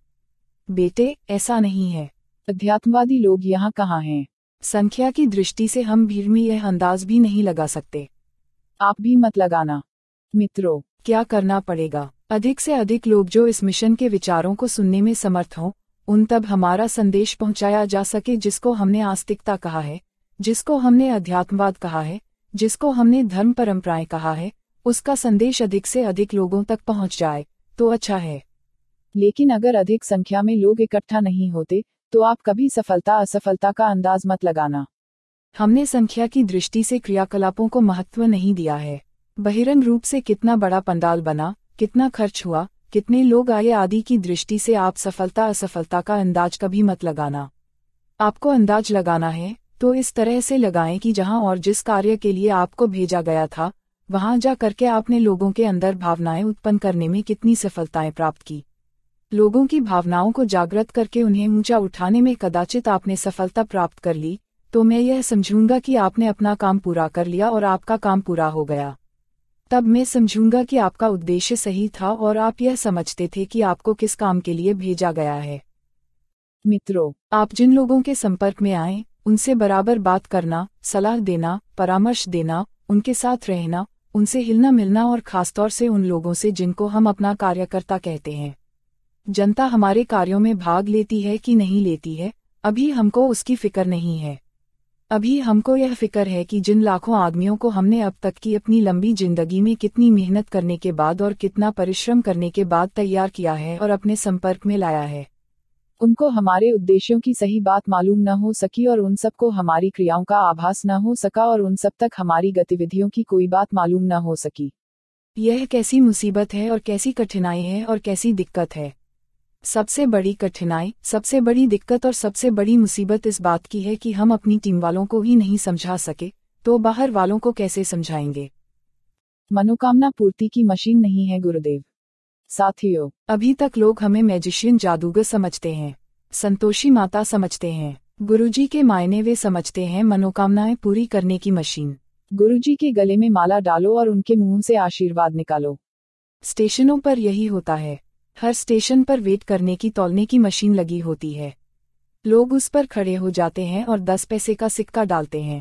बेटे, ऐसा नहीं है। अध्यात्मवादी लोग यहाँ कहाँ हैं? संख्या की दृष्टि से हम भीड़ में यह अंदाज भी नहीं लगा सकते। आप भी मत लगाना। मित्रों, क्या करना पड़ेगा? अधिक से अधिक लोग जो इस मिशन के विचारों को सुनने में समर्थ हों, उन तब हमारा संदेश पहुंचाया जा सके जिसको हमने आस्तिकता कहा है, जिसको हमने अध्यात्मवाद कहा है, जिसको हमने धर्म परंपराएं कहा है, उसका संदेश अधिक से अधिक लोगों तक पहुंच जाए तो अच्छा है। लेकिन अगर अधिक संख्या में लोग इकट्ठा नहीं होते तो आप कभी सफलता असफलता का अंदाज मत लगाना। हमने संख्या की दृष्टि से क्रियाकलापों को महत्व नहीं दिया है। बहिरंग रूप से कितना बड़ा पंडाल बना, कितना खर्च हुआ, कितने लोग आए आदि की दृष्टि से आप सफलता असफलता का अंदाज कभी मत लगाना। आपको अंदाज लगाना है तो इस तरह से लगाएं कि जहां और जिस कार्य के लिए आपको भेजा गया था वहां जा करके आपने लोगों के अंदर भावनाएं उत्पन्न करने में कितनी सफलताएं प्राप्त की। लोगों की भावनाओं को जागृत करके उन्हें ऊंचा उठाने में कदाचित आपने सफलता प्राप्त कर ली तो मैं यह समझूंगा कि आपने अपना काम पूरा कर लिया और आपका काम पूरा हो गया। तब मैं समझूंगा कि आपका उद्देश्य सही था और आप यह समझते थे कि आपको किस काम के लिए भेजा गया है। मित्रों, आप जिन लोगों के संपर्क में आए उनसे बराबर बात करना, सलाह देना, परामर्श देना, उनके साथ रहना, उनसे हिलना मिलना और खासतौर से उन लोगों से जिनको हम अपना कार्यकर्ता कहते हैं। जनता हमारे कार्यों में भाग लेती है कि नहीं लेती है, अभी हमको उसकी फिक्र नहीं है। अभी हमको यह फिक्र है कि जिन लाखों आदमियों को हमने अब तक की अपनी लंबी जिंदगी में कितनी मेहनत करने के बाद और कितना परिश्रम करने के बाद तैयार किया है और अपने संपर्क में लाया है, उनको हमारे उद्देश्यों की सही बात मालूम न हो सकी और उन सबको हमारी क्रियाओं का आभास न हो सका और उन सब तक हमारी गतिविधियों की कोई बात मालूम न हो सकी। यह कैसी मुसीबत है और कैसी कठिनाई है और कैसी दिक्कत है। सबसे बड़ी कठिनाई, सबसे बड़ी दिक्कत और सबसे बड़ी मुसीबत इस बात की है कि हम अपनी टीम वालों को ही नहीं समझा सके तो बाहर वालों को कैसे समझाएंगे। मनोकामना पूर्ति की मशीन नहीं है गुरुदेव। साथियों, अभी तक लोग हमें मैजिशियन जादूगर समझते हैं, संतोषी माता समझते हैं। गुरुजी के मायने वे समझते हैं मनोकामनाएं पूरी करने की मशीन। गुरुजी के गले में माला डालो और उनके मुंह से आशीर्वाद निकालो। स्टेशनों पर यही होता है। हर स्टेशन पर वेट करने की तौलने की मशीन लगी होती है। लोग उस पर खड़े हो जाते हैं और 10 पैसे का सिक्का डालते हैं।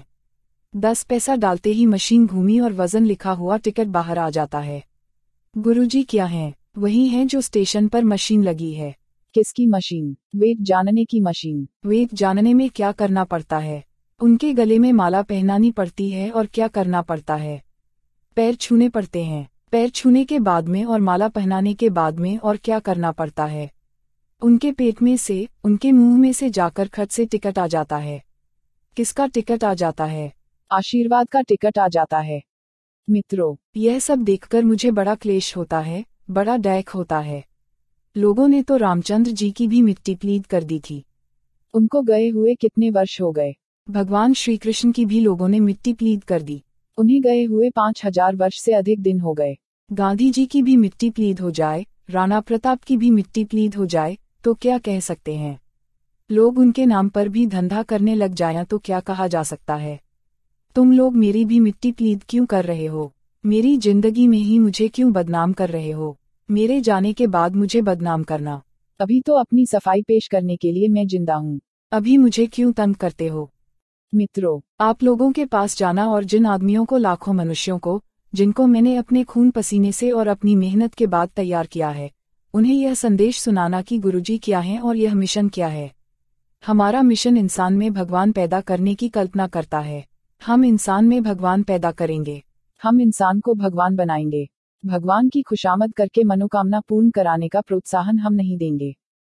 10 पैसा डालते ही मशीन घूमी और वजन लिखा हुआ टिकट बाहर आ जाता है। गुरुजी क्या हैं? वही हैं जो स्टेशन पर मशीन लगी है। किसकी मशीन? वेट जानने की मशीन। वेट जानने में क्या करना पड़ता है? उनके गले में माला पहनानी पड़ती है और क्या करना पड़ता है? पैर छूने पड़ते हैं। पैर छूने के बाद में और माला पहनाने के बाद में और क्या करना पड़ता है? उनके पेट में से, उनके मुंह में से जाकर खट से टिकट आ जाता है। किसका टिकट आ जाता है? आशीर्वाद का टिकट आ जाता है। मित्रों, यह सब देखकर मुझे बड़ा क्लेश होता है, बड़ा डैक होता है। लोगों ने तो रामचंद्र जी की भी मिट्टी प्लीद कर दी थी। उनको गए हुए कितने वर्ष हो गए? भगवान श्री कृष्ण की भी लोगों ने मिट्टी प्लीद कर दी। उन्हें गए हुए 5000 वर्ष से अधिक दिन हो गए। गांधी जी की भी मिट्टी प्लीद हो जाए, राणा प्रताप की भी मिट्टी प्लीद हो जाए, तो क्या कह सकते हैं? लोग उनके नाम पर भी धंधा करने लग जाएं तो क्या कहा जा सकता है? तुम लोग मेरी भी मिट्टी प्लीद क्यों कर रहे हो? मेरी जिंदगी में ही मुझे क्यों बदनाम कर रहे हो? मेरे जाने के बाद मुझे बदनाम करना। अभी तो अपनी सफाई पेश करने के लिए मैं जिंदा हूँ। अभी मुझे क्यों तंग करते हो? मित्रों, आप लोगों के पास जाना और जिन आदमियों को, लाखों मनुष्यों को, जिनको मैंने अपने खून पसीने से और अपनी मेहनत के बाद तैयार किया है, उन्हें यह संदेश सुनाना कि गुरुजी क्या हैं और यह मिशन क्या है। हमारा मिशन इंसान में भगवान पैदा करने की कल्पना करता है। हम इंसान में भगवान पैदा करेंगे। हम इंसान को भगवान बनाएंगे। भगवान की खुशामद करके मनोकामना पूर्ण कराने का प्रोत्साहन हम नहीं देंगे।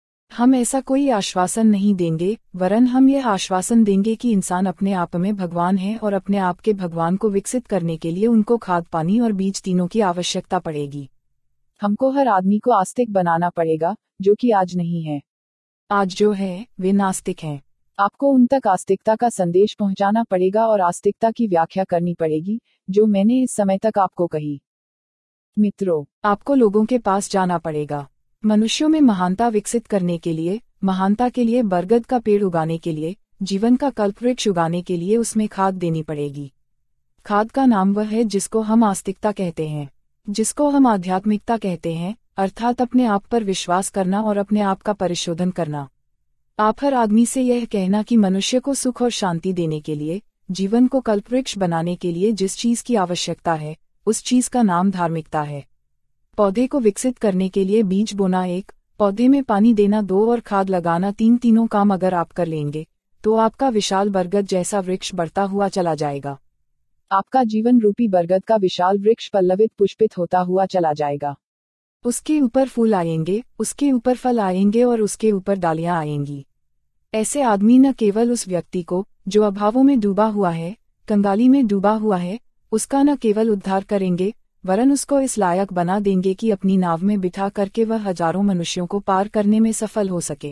हम ऐसा कोई आश्वासन नहीं देंगे, वरन हम यह आश्वासन देंगे कि इंसान अपने आप में भगवान है और अपने आप के भगवान को विकसित करने के लिए उनको खाद, पानी और बीज तीनों की आवश्यकता पड़ेगी। हमको हर आदमी को आस्तिक बनाना पड़ेगा, जो कि आज नहीं है। आज जो है वे नास्तिक हैं। आपको उन तक आस्तिकता का संदेश पहुंचाना पड़ेगा और आस्तिकता की व्याख्या करनी पड़ेगी, जो मैंने इस समय तक आपको कही। मित्रों, आपको लोगों के पास जाना पड़ेगा। मनुष्यों में महानता विकसित करने के लिए, महानता के लिए बरगद का पेड़ उगाने के लिए, जीवन का कल्पवृक्ष उगाने के लिए उसमें खाद देनी पड़ेगी। खाद का नाम वह है जिसको हम आस्तिकता कहते हैं, जिसको हम आध्यात्मिकता कहते हैं, अर्थात अपने आप पर विश्वास करना और अपने आप का परिशोधन करना। आप हर आदमी से यह कहना कि मनुष्य को सुख और शांति देने के लिए, जीवन को कल्पवृक्ष बनाने के लिए जिस चीज की आवश्यकता है, उस चीज का नाम धार्मिकता है। पौधे को विकसित करने के लिए बीज बोना 1, पौधे में पानी देना 2 और खाद लगाना 3, तीनों काम अगर आप कर लेंगे, तो आपका विशाल बरगद जैसा वृक्ष बढ़ता हुआ चला जाएगा। आपका जीवन रूपी बरगद का विशाल वृक्ष पल्लवित पुष्पित होता हुआ चला जाएगा। उसके ऊपर फूल आएंगे, उसके ऊपर फल आएंगे और उसके ऊपर डालियां आएंगी। ऐसे आदमी न केवल उस व्यक्ति को, जो अभावों में डूबा हुआ है, कंगाली में डूबा हुआ है, उसका न केवल उद्धार करेंगे, वरन उसको इस लायक बना देंगे कि अपनी नाव में बिठा करके वह हजारों मनुष्यों को पार करने में सफल हो सके।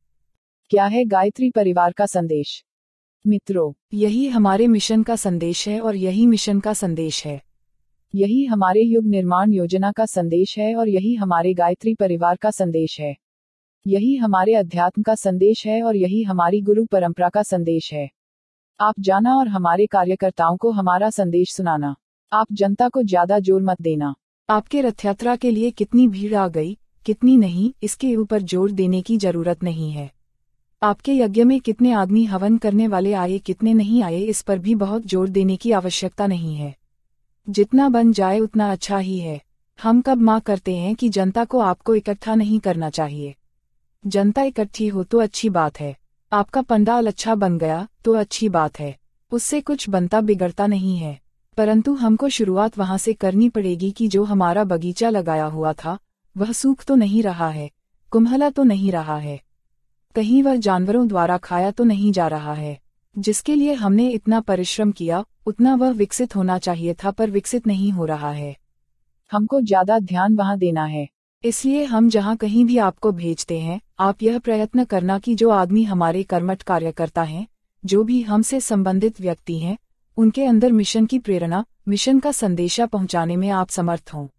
क्या है गायत्री परिवार का संदेश? मित्रों, यही हमारे मिशन का संदेश है और यही मिशन का संदेश है। यही हमारे युग निर्माण योजना का संदेश है और यही हमारे गायत्री परिवार का संदेश है। यही हमारे अध्यात्म का संदेश है और यही हमारी गुरु परंपरा का संदेश है। आप जाना और हमारे कार्यकर्ताओं को हमारा संदेश सुनाना। आप जनता को ज्यादा जोर मत देना। आपके रथ यात्रा के लिए कितनी भीड़ आ गई, कितनी नहीं, इसके ऊपर जोर देने की जरूरत नहीं है। आपके यज्ञ में कितने आदमी हवन करने वाले आए, कितने नहीं आए, इस पर भी बहुत जोर देने की आवश्यकता नहीं है। जितना बन जाए उतना अच्छा ही है। हम कब माँ करते हैं कि जनता को आपको इकट्ठा नहीं करना चाहिए। जनता इकट्ठी हो तो अच्छी बात है। आपका पंडाल अच्छा बन गया तो अच्छी बात है, उससे कुछ बनता बिगड़ता नहीं है। परंतु हमको शुरुआत वहां से करनी पड़ेगी कि जो हमारा बगीचा लगाया हुआ था, वह सूख तो नहीं रहा है, कुम्हला तो नहीं रहा है, कहीं वह जानवरों द्वारा खाया तो नहीं जा रहा है। जिसके लिए हमने इतना परिश्रम किया, उतना वह विकसित होना चाहिए था, पर विकसित नहीं हो रहा है। हमको ज्यादा ध्यान वहां देना है। इसलिए हम जहां कहीं भी आपको भेजते हैं, आप यह प्रयत्न करना कि जो आदमी हमारे कर्मठ कार्यकर्ता हैं, जो भी हमसे संबंधित व्यक्ति हैं, उनके अंदर मिशन की प्रेरणा, मिशन का संदेशा पहुंचाने में आप समर्थ हों।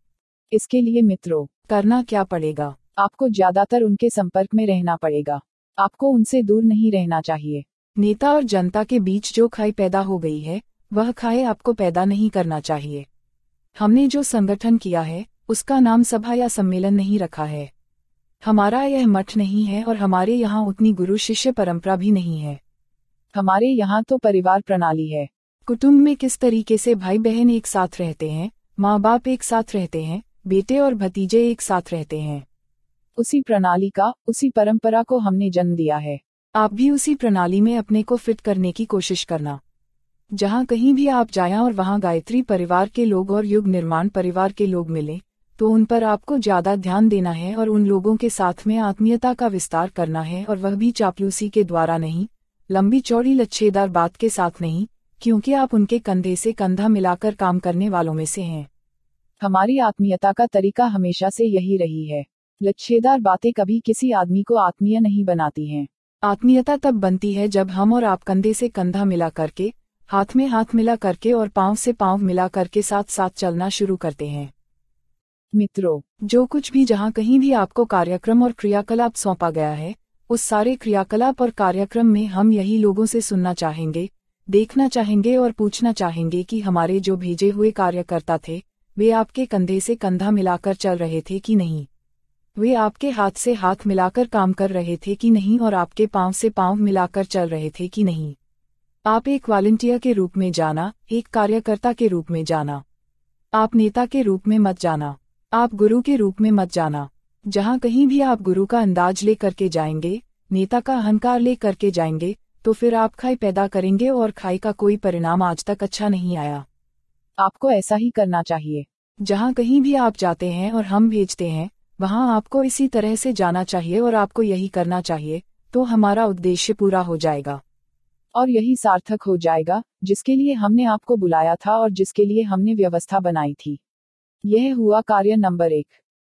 इसके लिए मित्रों, करना क्या पड़ेगा? आपको ज्यादातर उनके संपर्क में रहना पड़ेगा। आपको उनसे दूर नहीं रहना चाहिए। नेता और जनता के बीच जो खाई पैदा हो गई है, वह खाई आपको पैदा नहीं करना चाहिए। हमने जो संगठन किया है, उसका नाम सभा या सम्मेलन नहीं रखा है। हमारा यह मठ नहीं है और हमारे यहाँ उतनी गुरु शिष्य परंपरा भी नहीं है। हमारे यहाँ तो परिवार प्रणाली है। कुटुंब में किस तरीके से भाई बहन एक साथ रहते हैं, माँ बाप एक साथ रहते हैं, बेटे और भतीजे एक साथ रहते हैं, उसी प्रणाली का, उसी परंपरा को हमने जन्म दिया है। आप भी उसी प्रणाली में अपने को फिट करने की कोशिश करना। जहाँ कहीं भी आप जाएं और वहाँ गायत्री परिवार के लोग और युग निर्माण परिवार के लोग मिले, तो उन पर आपको ज्यादा ध्यान देना है और उन लोगों के साथ में आत्मीयता का विस्तार करना है, और वह भी चापलूसी के द्वारा नहीं, लंबी चौड़ी लच्छेदार बात के साथ नहीं, क्योंकि आप उनके कंधे से कंधा मिलाकर काम करने वालों में से हैं। हमारी आत्मीयता का तरीका हमेशा से यही रही है। लच्छेदार बातें कभी किसी आदमी को आत्मीय नहीं बनाती हैं। आत्मीयता तब बनती है जब हम और आप कंधे से कंधा मिला करके, हाथ में हाथ मिला करके और पांव से पांव मिला करके साथ साथ चलना शुरू करते हैं। मित्रों, जो कुछ भी जहाँ कहीं भी आपको कार्यक्रम और क्रियाकलाप सौंपा गया है, उस सारे क्रियाकलाप और कार्यक्रम में हम यही लोगों से सुनना चाहेंगे, देखना चाहेंगे और पूछना चाहेंगे कि हमारे जो भेजे हुए कार्यकर्ता थे, वे आपके कंधे से कंधा मिलाकर चल रहे थे कि नहीं, वे आपके हाथ से हाथ मिलाकर काम कर रहे थे कि नहीं और आपके पांव से पांव मिलाकर चल रहे थे कि नहीं। आप एक वॉलंटियर के रूप में जाना, एक कार्यकर्ता के रूप में जाना। आप नेता के रूप में मत जाना, आप गुरु के रूप में मत जाना। जहाँ कहीं भी आप गुरु का अंदाज ले करके जाएंगे, नेता का अहंकार ले करके जाएंगे, तो फिर आप खाई पैदा करेंगे और खाई का कोई परिणाम आज तक अच्छा नहीं आया। आपको ऐसा ही करना चाहिए। जहाँ कहीं भी आप जाते हैं और हम भेजते हैं, वहाँ आपको इसी तरह से जाना चाहिए और आपको यही करना चाहिए, तो हमारा उद्देश्य पूरा हो जाएगा और यही सार्थक हो जाएगा जिसके लिए हमने आपको बुलाया था और जिसके लिए हमने व्यवस्था बनाई थी। यह हुआ कार्य नंबर 1।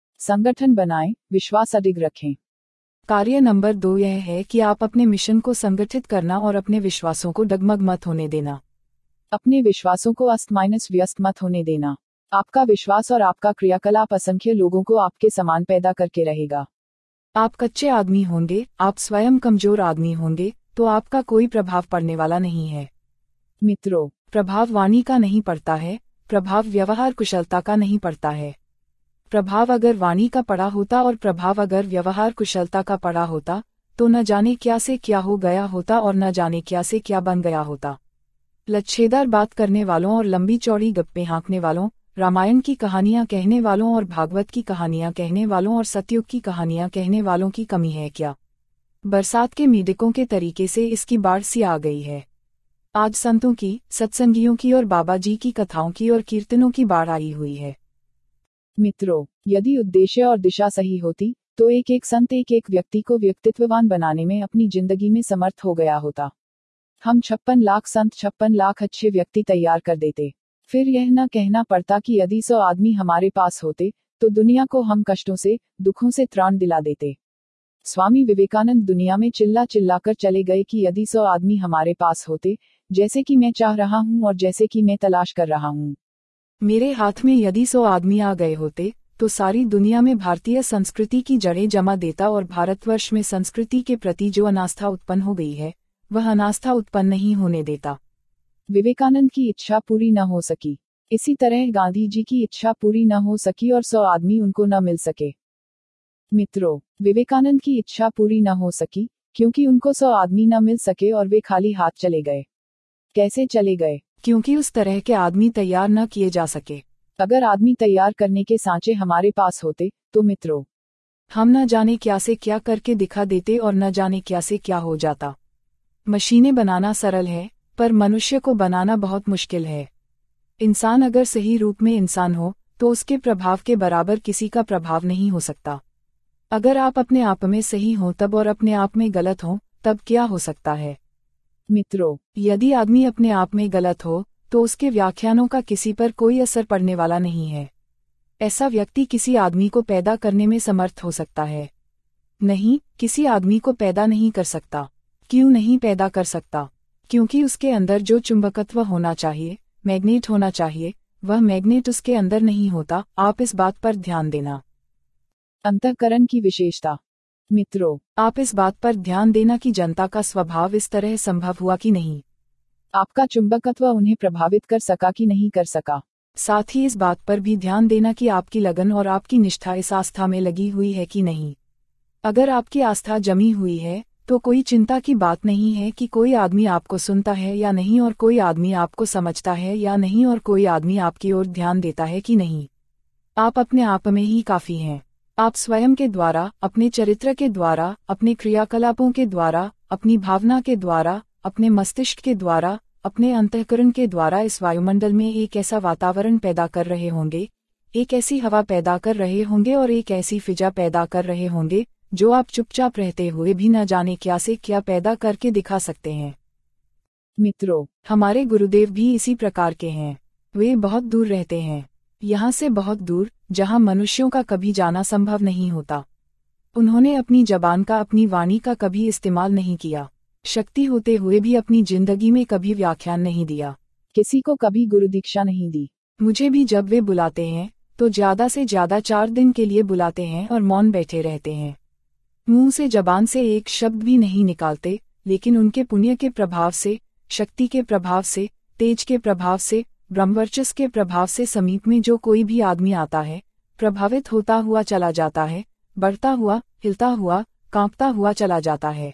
संगठन बनाएं, विश्वास अडिग रखें। कार्य नंबर 2 यह है कि आप अपने मिशन को संगठित करना और अपने विश्वासों को डगमग मत होने देना। अपने विश्वासों को अस्त व्यस्त मत होने देना। आपका विश्वास और आपका क्रियाकलाप असंख्य लोगों को आपके समान पैदा करके रहेगा। आप कच्चे आदमी होंगे, आप स्वयं कमजोर आदमी होंगे, तो आपका कोई प्रभाव पड़ने वाला नहीं है। मित्रों, प्रभाव वाणी का नहीं पड़ता है, प्रभाव व्यवहार कुशलता का नहीं पड़ता है। प्रभाव अगर वाणी का पड़ा होता और प्रभाव अगर व्यवहार कुशलता का पड़ा होता, तो न जाने क्या से क्या हो गया होता और न जाने क्या से क्या बन गया होता। लच्छेदार बात करने वालों और लंबी चौड़ी गप्पे हाँकने वालों, रामायण की कहानियां कहने वालों और भागवत की कहानियां कहने वालों और सतयुग की कहानियां कहने वालों की कमी है क्या? बरसात के मेढकों के तरीके से इसकी बाढ़ सी आ गई है। आज संतों की, सत्संगियों की और बाबा जी की कथाओं की और कीर्तनों की बाढ़ आई हुई है। मित्रों, यदि उद्देश्य और दिशा सही होती, तो एक एक संत एक एक व्यक्ति को व्यक्तित्ववान बनाने में अपनी जिंदगी में समर्थ हो गया होता। हम 56 लाख संत 56 लाख अच्छे व्यक्ति तैयार कर देते। फिर यह न कहना पड़ता कि यदि 100 आदमी हमारे पास होते, तो दुनिया को हम कष्टों से, दुखों से त्राण दिला देते। स्वामी विवेकानंद दुनिया में चिल्ला चिल्लाकर चले गए कि यदि 100 आदमी हमारे पास होते, जैसे कि मैं चाह रहा हूं और जैसे कि मैं तलाश कर रहा हूं, मेरे हाथ में यदि 100 आदमी आ गए होते, तो सारी दुनिया में भारतीय संस्कृति की जड़ें जमा देता और भारतवर्ष में संस्कृति के प्रति जो अनास्था उत्पन्न हो गई है, वह अनास्था उत्पन्न नहीं होने देता। विवेकानंद की इच्छा पूरी न हो सकी। इसी तरह गांधी जी की इच्छा पूरी न हो सकी और 100 आदमी उनको न मिल सके। मित्रों, विवेकानंद की इच्छा पूरी न हो सकी, क्योंकि उनको 100 आदमी न मिल सके और वे खाली हाथ चले गए। कैसे चले गए? क्योंकि उस तरह के आदमी तैयार न किए जा सके। अगर आदमी तैयार करने के सांचे हमारे पास होते, तो मित्रों, हम न जाने क्या से क्या करके दिखा देते और न जाने क्या से क्या हो जाता। मशीनें बनाना सरल है, पर मनुष्य को बनाना बहुत मुश्किल है। इंसान अगर सही रूप में इंसान हो, तो उसके प्रभाव के बराबर किसी का प्रभाव नहीं हो सकता। अगर आप अपने आप में सही हो तब और अपने आप में गलत हो, तब क्या हो सकता है? मित्रों, यदि आदमी अपने आप में गलत हो, तो उसके व्याख्यानों का किसी पर कोई असर पड़ने वाला नहीं है। ऐसा व्यक्ति किसी आदमी को पैदा करने में समर्थ हो सकता है? नहीं, किसी आदमी को पैदा नहीं कर सकता। क्यों नहीं पैदा कर सकता? क्योंकि उसके अंदर जो चुंबकत्व होना चाहिए, मैग्नेट होना चाहिए, वह मैग्नेट उसके अंदर नहीं होता। आप इस बात पर ध्यान देना। अंतःकरण की विशेषता। मित्रों, आप इस बात पर ध्यान देना कि जनता का स्वभाव इस तरह संभव हुआ कि नहीं। आपका चुंबकत्व उन्हें प्रभावित कर सका कि नहीं कर सका। साथ ही इस बात पर भी ध्यान देना कि आपकी लगन और आपकी निष्ठा इस आस्था में लगी हुई है कि नहीं। अगर आपकी आस्था जमी हुई है, तो कोई चिंता की बात नहीं है कि कोई आदमी आपको सुनता है या नहीं और कोई आदमी आपको समझता है या नहीं और कोई आदमी आपकी ओर ध्यान देता है कि नहीं। आप अपने आप में ही काफी हैं। आप स्वयं के द्वारा, अपने चरित्र के द्वारा, अपने क्रियाकलापों के द्वारा, अपनी भावना के द्वारा, अपने मस्तिष्क के द्वारा, अपने अंतःकरण के द्वारा इस वायुमंडल में एक ऐसा वातावरण पैदा कर रहे होंगे, एक ऐसी हवा पैदा कर रहे होंगे और एक ऐसी फिजा पैदा कर रहे होंगे, जो आप चुपचाप रहते हुए भी न जाने क्या से क्या पैदा करके दिखा सकते हैं। मित्रों, हमारे गुरुदेव भी इसी प्रकार के हैं। वे बहुत दूर रहते हैं, यहाँ से बहुत दूर, जहाँ मनुष्यों का कभी जाना संभव नहीं होता। उन्होंने अपनी जबान का, अपनी वाणी का कभी इस्तेमाल नहीं किया। शक्ति होते हुए भी अपनी जिंदगी में कभी व्याख्यान नहीं दिया। किसी को कभी गुरु दीक्षा नहीं दी। मुझे भी जब वे बुलाते हैं तो ज्यादा से ज्यादा 4 दिन के लिए बुलाते हैं और मौन बैठे रहते हैं। मुंह से जबान से एक शब्द भी नहीं निकालते, लेकिन उनके पुण्य के प्रभाव से, शक्ति के प्रभाव से, तेज के प्रभाव से, ब्रह्मवर्चस्व के प्रभाव से समीप में जो कोई भी आदमी आता है, प्रभावित होता हुआ चला जाता है, बढ़ता हुआ, हिलता हुआ, कांपता हुआ चला जाता है।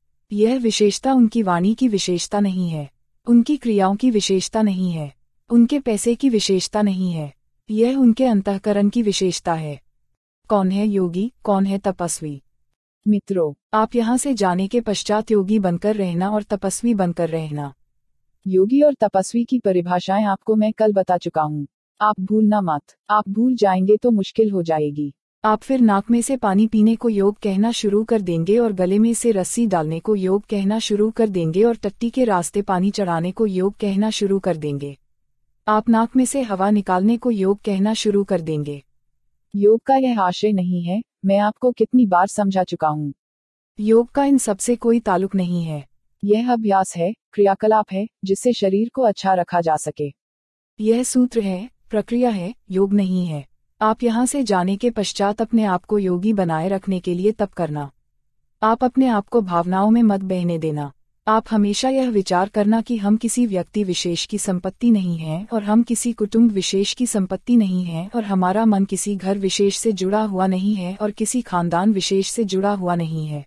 यह विशेषता उनकी वाणी की विशेषता नहीं है, उनकी क्रियाओं की विशेषता नहीं है, उनके पैसे की विशेषता नहीं है, यह उनके अंतःकरण की विशेषता है। कौन है योगी, कौन है तपस्वी? मित्रों, आप यहाँ से जाने के पश्चात योगी बनकर रहना और तपस्वी बनकर रहना। योगी और तपस्वी की परिभाषाएं आपको मैं कल बता चुका हूँ। आप भूलना मत। आप भूल जाएंगे तो मुश्किल हो जाएगी। आप फिर नाक में से पानी पीने को योग कहना शुरू कर देंगे और गले में से रस्सी डालने को योग कहना शुरू कर देंगे और टट्टी के रास्ते पानी चढ़ाने को योग कहना शुरू कर देंगे। आप नाक में से हवा निकालने को योग कहना शुरू कर देंगे। योग का यह आशय नहीं है, मैं आपको कितनी बार समझा चुका हूँ। योग का इन सबसे कोई ताल्लुक नहीं है। यह अभ्यास है, क्रियाकलाप है, जिससे शरीर को अच्छा रखा जा सके। यह सूत्र है, प्रक्रिया है, योग नहीं है। आप यहाँ से जाने के पश्चात अपने आप को योगी बनाए रखने के लिए तप करना। आप अपने आप को भावनाओं में मत बहने देना। आप हमेशा यह विचार करना कि हम किसी व्यक्ति विशेष की संपत्ति नहीं हैं और हम किसी कुटुंब विशेष की संपत्ति नहीं हैं और हमारा मन किसी घर विशेष से जुड़ा हुआ नहीं है और किसी खानदान विशेष से जुड़ा हुआ नहीं है।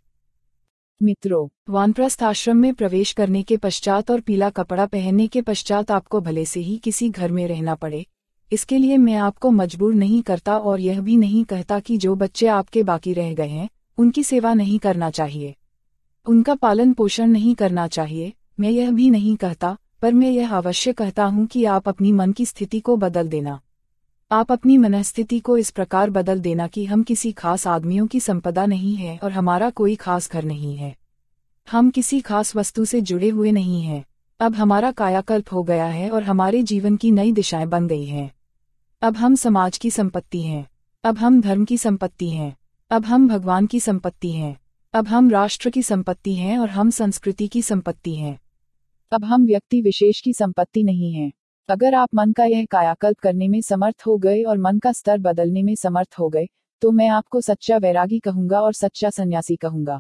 मित्रों, वानप्रस्थ आश्रम में प्रवेश करने के पश्चात और पीला कपड़ा पहनने के पश्चात आपको भले से ही किसी घर में रहना पड़े, इसके लिए मैं आपको मजबूर नहीं करता और यह भी नहीं कहता कि जो बच्चे आपके बाकी रह गए हैं उनकी सेवा नहीं करना चाहिए, उनका पालन पोषण नहीं करना चाहिए। मैं यह भी नहीं कहता, पर मैं यह अवश्य कहता हूँ कि आप अपनी मन की स्थिति को बदल देना। आप अपनी मनस्थिति को इस प्रकार बदल देना कि हम किसी खास आदमियों की संपदा नहीं है और हमारा कोई खास घर नहीं है, हम किसी खास वस्तु से जुड़े हुए नहीं हैं। अब हमारा कायाकल्प हो गया है और हमारे जीवन की नई दिशाएं बन गई हैं। अब हम समाज की संपत्ति हैं, अब हम धर्म की संपत्ति हैं, अब हम भगवान की संपत्ति हैं, अब हम राष्ट्र की संपत्ति हैं और हम संस्कृति की संपत्ति हैं। अब हम व्यक्ति विशेष की संपत्ति नहीं हैं। अगर आप मन का यह कायाकल्प करने में समर्थ हो गए और मन का स्तर बदलने में समर्थ हो गए, तो मैं आपको सच्चा वैरागी कहूंगा और सच्चा सन्यासी कहूंगा।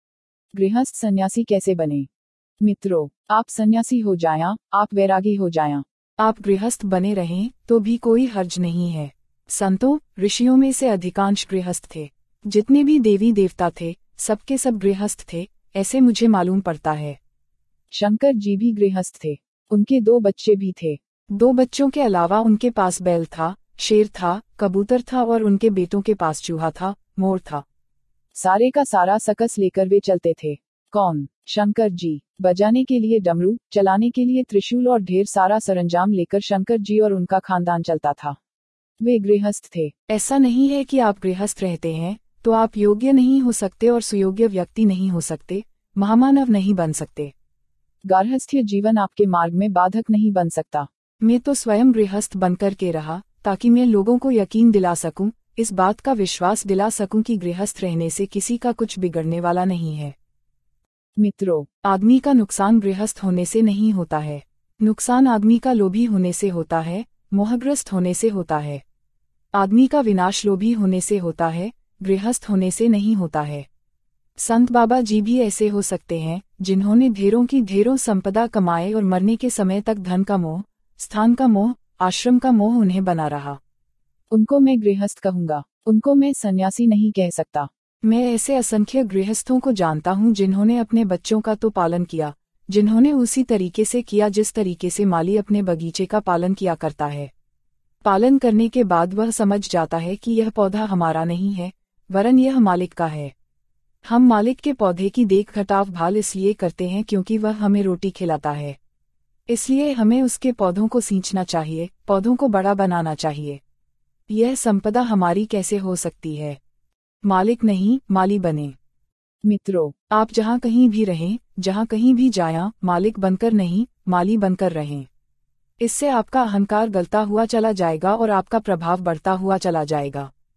गृहस्थ सन्यासी कैसे बने? मित्रों, आप सन्यासी हो जाया, आप वैरागी हो जाया, आप गृहस्थ बने रहें तो भी कोई हर्ज नहीं है। संतों, ऋषियों में से अधिकांश गृहस्थ थे। जितने भी देवी देवता थे सबके सब गृहस्थ थे, ऐसे मुझे मालूम पड़ता है। शंकर जी भी गृहस्थ थे। उनके 2 बच्चे भी थे। 2 बच्चों के अलावा उनके पास बैल था, शेर था, कबूतर था और उनके बेटों के पास चूहा था, मोर था। सारे का सारा सकस लेकर वे चलते थे। कौन? शंकर जी। बजाने के लिए डमरू, चलाने के लिए त्रिशूल और ढेर सारा सरंजाम लेकर शंकर जी और उनका खानदान चलता था। वे गृहस्थ थे। ऐसा नहीं है कि आप गृहस्थ रहते हैं तो आप योग्य नहीं हो सकते और सुयोग्य व्यक्ति नहीं हो सकते, महामानव नहीं बन सकते। गार्हस्थ्य जीवन आपके मार्ग में बाधक नहीं बन सकता। मैं तो स्वयं गृहस्थ बनकर के रहा ताकि मैं लोगों को यकीन दिला सकूं, इस बात का विश्वास दिला सकूं कि गृहस्थ रहने से किसी का कुछ बिगड़ने वाला नहीं है। मित्रों, आदमी का नुकसान गृहस्थ होने से नहीं होता है। नुकसान आदमी का लोभी होने से होता है, मोहग्रस्त होने से होता है। आदमी का विनाश लोभी होने से होता है, गृहस्थ होने से नहीं होता है। संत बाबा जी भी ऐसे हो सकते हैं जिन्होंने ढेरों की ढेरों संपदा कमाए और मरने के समय तक धन का मोह, स्थान का मोह, आश्रम का मोह उन्हें बना रहा। उनको मैं गृहस्थ कहूंगा, उनको मैं सन्यासी नहीं कह सकता। मैं ऐसे असंख्य गृहस्थों को जानता हूँ जिन्होंने अपने बच्चों का तो पालन किया, जिन्होंने उसी तरीके से किया जिस तरीके से माली अपने बगीचे का पालन किया करता है। पालन करने के बाद वह समझ जाता है कि यह पौधा हमारा नहीं है, वरन यह मालिक का है। हम मालिक के पौधे की देखभाल भाल इसलिए करते हैं क्योंकि वह हमें रोटी खिलाता है, इसलिए हमें उसके पौधों को सींचना चाहिए, पौधों को बड़ा बनाना चाहिए। यह संपदा हमारी कैसे हो सकती है? मालिक नहीं, माली बने। मित्रों, आप जहाँ कहीं भी रहें, जहाँ कहीं भी जाया, मालिक बनकर नहीं, माली बनकर रहें। इससे आपका अहंकार गलता हुआ चला जाएगा और आपका प्रभाव बढ़ता हुआ चला जाएगा।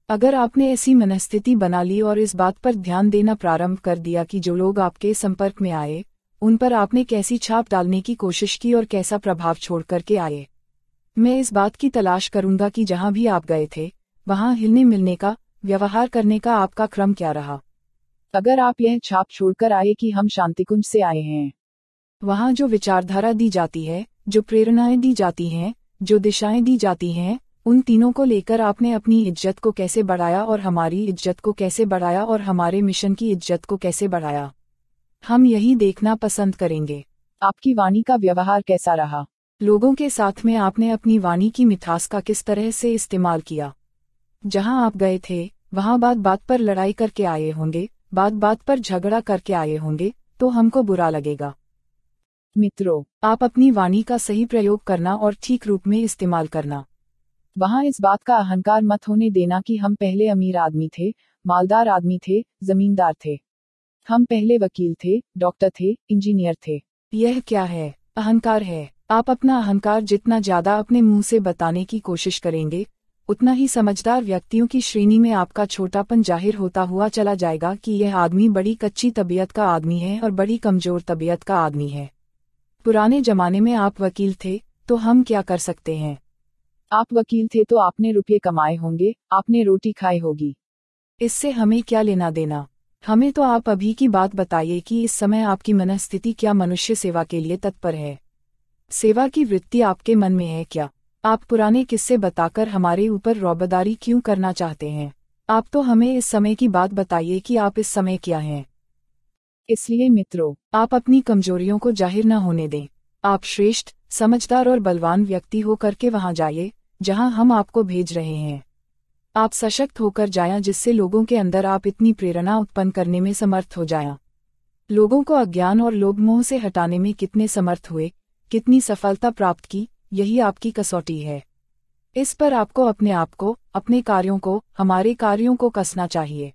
अगर आपने ऐसी मनस्थिति बना ली और इस बात पर ध्यान देना प्रारंभ कर दिया कि जो लोग आपके संपर्क में आए, उन पर आपने कैसी छाप डालने की कोशिश की और कैसा प्रभाव छोड़ करके आए। मैं इस बात की तलाश करूंगा कि जहां भी आप गए थे, वहां हिलने मिलने का, व्यवहार करने का आपका क्रम क्या रहा। अगर आप यह छाप छोड़कर आए कि हम शांतिकुंज से आए हैं, वहां जो विचारधारा दी जाती है, जो प्रेरणाएं दी जाती हैं, जो दिशाएं दी जाती हैं, उन तीनों को लेकर आपने अपनी इज्जत को कैसे बढ़ाया और हमारी इज्जत को कैसे बढ़ाया और हमारे मिशन की इज्जत को कैसे बढ़ाया, हम यही देखना पसंद करेंगे। आपकी वाणी का व्यवहार कैसा रहा? लोगों के साथ में आपने अपनी वाणी की मिठास का किस तरह से इस्तेमाल किया। जहां आप गए थे, वहां बात बात पर लड़ाई करके आए होंगे, बात बात पर झगड़ा करके आए होंगे, तो हमको बुरा लगेगा। मित्रों, आप अपनी वाणी का सही प्रयोग करना और ठीक रूप में इस्तेमाल करना। वहां इस बात का अहंकार मत होने देना कि हम पहले अमीर आदमी थे, मालदार आदमी थे, जमींदार थे। हम पहले वकील थे, डॉक्टर थे, इंजीनियर थे। यह क्या है? अहंकार है। आप अपना अहंकार जितना ज्यादा अपने मुंह से बताने की कोशिश करेंगे, उतना ही समझदार व्यक्तियों की श्रेणी में आपका छोटापन जाहिर होता हुआ चला जाएगा कि यह आदमी बड़ी कच्ची तबीयत का आदमी है और बड़ी कमजोर तबीयत का आदमी है। पुराने जमाने में आप वकील थे, तो हम क्या कर सकते हैं? आप वकील थे तो आपने रुपये कमाए होंगे, आपने रोटी खाई होगी। इससे हमें क्या लेना देना? हमें तो आप अभी की बात बताइए कि इस समय आपकी मनस्थिति क्या मनुष्य सेवा के लिए तत्पर है? सेवा की वृत्ति आपके मन में है क्या? आप पुराने किस्से बताकर हमारे ऊपर रौबदारी क्यों करना चाहते हैं? आप तो हमें इस समय की बात बताइए कि आप इस समय क्या हैं। इसलिए मित्रों, आप अपनी कमजोरियों को जाहिर न होने दें। आप श्रेष्ठ, समझदार और बलवान व्यक्ति हो करके वहां जाइए जहां हम आपको भेज रहे हैं। आप सशक्त होकर जाएं जिससे लोगों के अंदर आप इतनी प्रेरणा उत्पन्न करने में समर्थ हो जाएं। लोगों को अज्ञान और लोभ मोह से हटाने में कितने समर्थ हुए, कितनी सफलता प्राप्त की, यही आपकी कसौटी है। इस पर आपको अपने आप को, अपने कार्यों को, हमारे कार्यों को कसना चाहिए।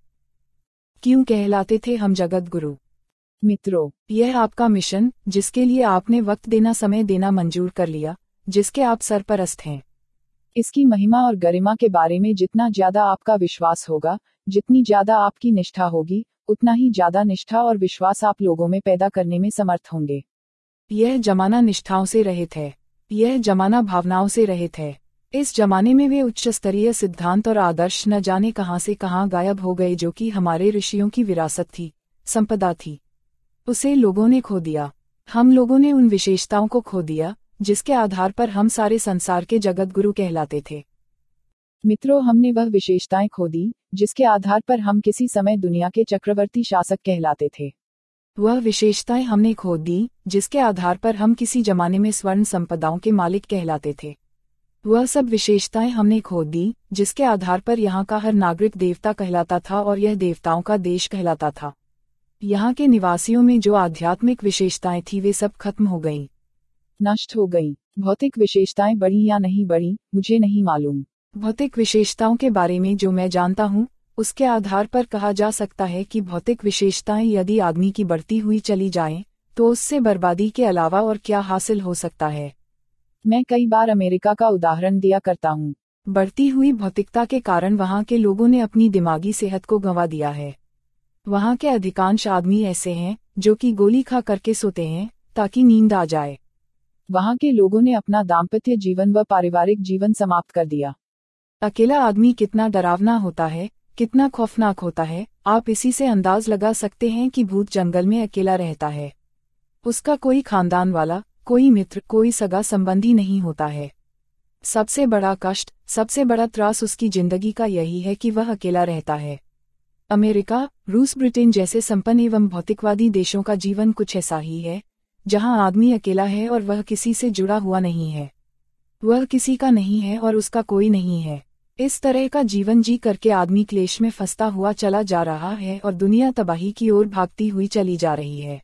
क्यों कहलाते थे हम जगत गुरु? मित्रों, यह आपका मिशन, जिसके लिए आपने वक्त देना, समय देना मंजूर कर लिया, जिसके आप सरपरस्त हैं। इसकी महिमा और गरिमा के बारे में जितना ज्यादा आपका विश्वास होगा, जितनी ज्यादा आपकी निष्ठा होगी, उतना ही ज्यादा निष्ठा और विश्वास आप लोगों में पैदा करने में समर्थ होंगे। यह जमाना निष्ठाओं से रहित है। यह जमाना भावनाओं से रहित है। इस जमाने में वे उच्च स्तरीय सिद्धांत और आदर्श न जाने कहां से कहां गायब हो गए जो कि हमारे ऋषियों की विरासत थी, संपदा थी। उसे लोगों ने खो दिया। हम लोगों ने उन विशेषताओं को खो दिया जिसके आधार पर हम सारे संसार के जगत गुरु कहलाते थे। मित्रों, हमने वह विशेषताएं खो दी जिसके आधार पर हम किसी समय दुनिया के चक्रवर्ती शासक कहलाते थे। वह विशेषताएं हमने खो दी जिसके आधार पर हम किसी जमाने में स्वर्ण संपदाओं के मालिक कहलाते थे। वह सब विशेषताएं हमने खो दी जिसके आधार पर यहाँ का हर नागरिक देवता कहलाता था और यह देवताओं का देश कहलाता था। यहाँ के निवासियों में जो आध्यात्मिक विशेषताएं थी वे सब खत्म हो गईं, नष्ट हो गईं। भौतिक विशेषताएं बढ़ी या नहीं बढ़ी, मुझे नहीं मालूम। भौतिक विशेषताओं के बारे में जो मैं जानता हूँ, उसके आधार पर कहा जा सकता है कि भौतिक विशेषताएं यदि आदमी की बढ़ती हुई चली जाएं, तो उससे बर्बादी के अलावा और क्या हासिल हो सकता है। मैं कई बार अमेरिका का उदाहरण दिया करता हूँ। बढ़ती हुई भौतिकता के कारण वहाँ के लोगों ने अपनी दिमागी सेहत को गंवा दिया है। वहाँ के अधिकांश आदमी ऐसे हैं जो कि गोली खा करके सोते हैं ताकि नींद आ जाए। वहाँ के लोगों ने अपना दाम्पत्य जीवन व पारिवारिक जीवन समाप्त कर दिया। अकेला आदमी कितना डरावना होता है, कितना खौफनाक होता है, आप इसी से अंदाज लगा सकते हैं कि भूत जंगल में अकेला रहता है। उसका कोई खानदान वाला, कोई मित्र, कोई सगा संबंधी नहीं होता है। सबसे बड़ा कष्ट, सबसे बड़ा त्रास उसकी जिंदगी का यही है कि वह अकेला रहता है। अमेरिका, रूस, ब्रिटेन जैसे संपन्न एवं भौतिकवादी देशों का जीवन कुछ ऐसा ही है, जहां आदमी अकेला है और वह किसी से जुड़ा हुआ नहीं है। वह किसी का नहीं है और उसका कोई नहीं है। इस तरह का जीवन जी करके आदमी क्लेश में फंसता हुआ चला जा रहा है और दुनिया तबाही की ओर भागती हुई चली जा रही है।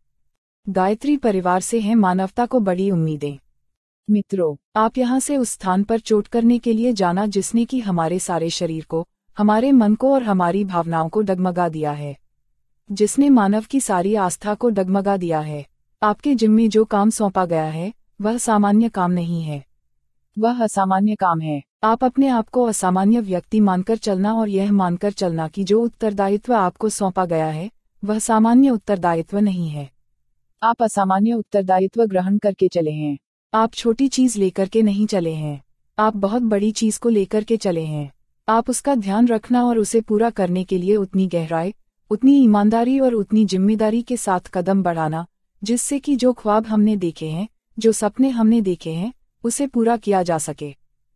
गायत्री परिवार से है मानवता को बड़ी उम्मीदें। मित्रों, आप यहाँ से उस स्थान पर चोट करने के लिए जाना जिसने कि हमारे सारे शरीर को, हमारे मन को और हमारी भावनाओं को डगमगा दिया है, जिसने मानव की सारी आस्था को डगमगा दिया है। आपके जिम्मे जो काम सौंपा गया है, वह सामान्य काम नहीं है, वह असामान्य काम है। आप अपने आप को असामान्य व्यक्ति मानकर चलना और यह मानकर चलना कि जो उत्तरदायित्व आपको सौंपा गया है वह सामान्य उत्तरदायित्व नहीं है। आप असामान्य उत्तरदायित्व ग्रहण करके चले हैं। आप छोटी चीज लेकर के नहीं चले हैं, आप बहुत बड़ी चीज को लेकर के चले हैं। आप उसका ध्यान रखना और उसे पूरा करने के लिए उतनी गहराई, उतनी ईमानदारी और उतनी जिम्मेदारी के साथ कदम बढ़ाना, जिससे कि जो ख्वाब हमने देखे हैं, जो सपने हमने देखे हैं, उसे पूरा किया जा सके।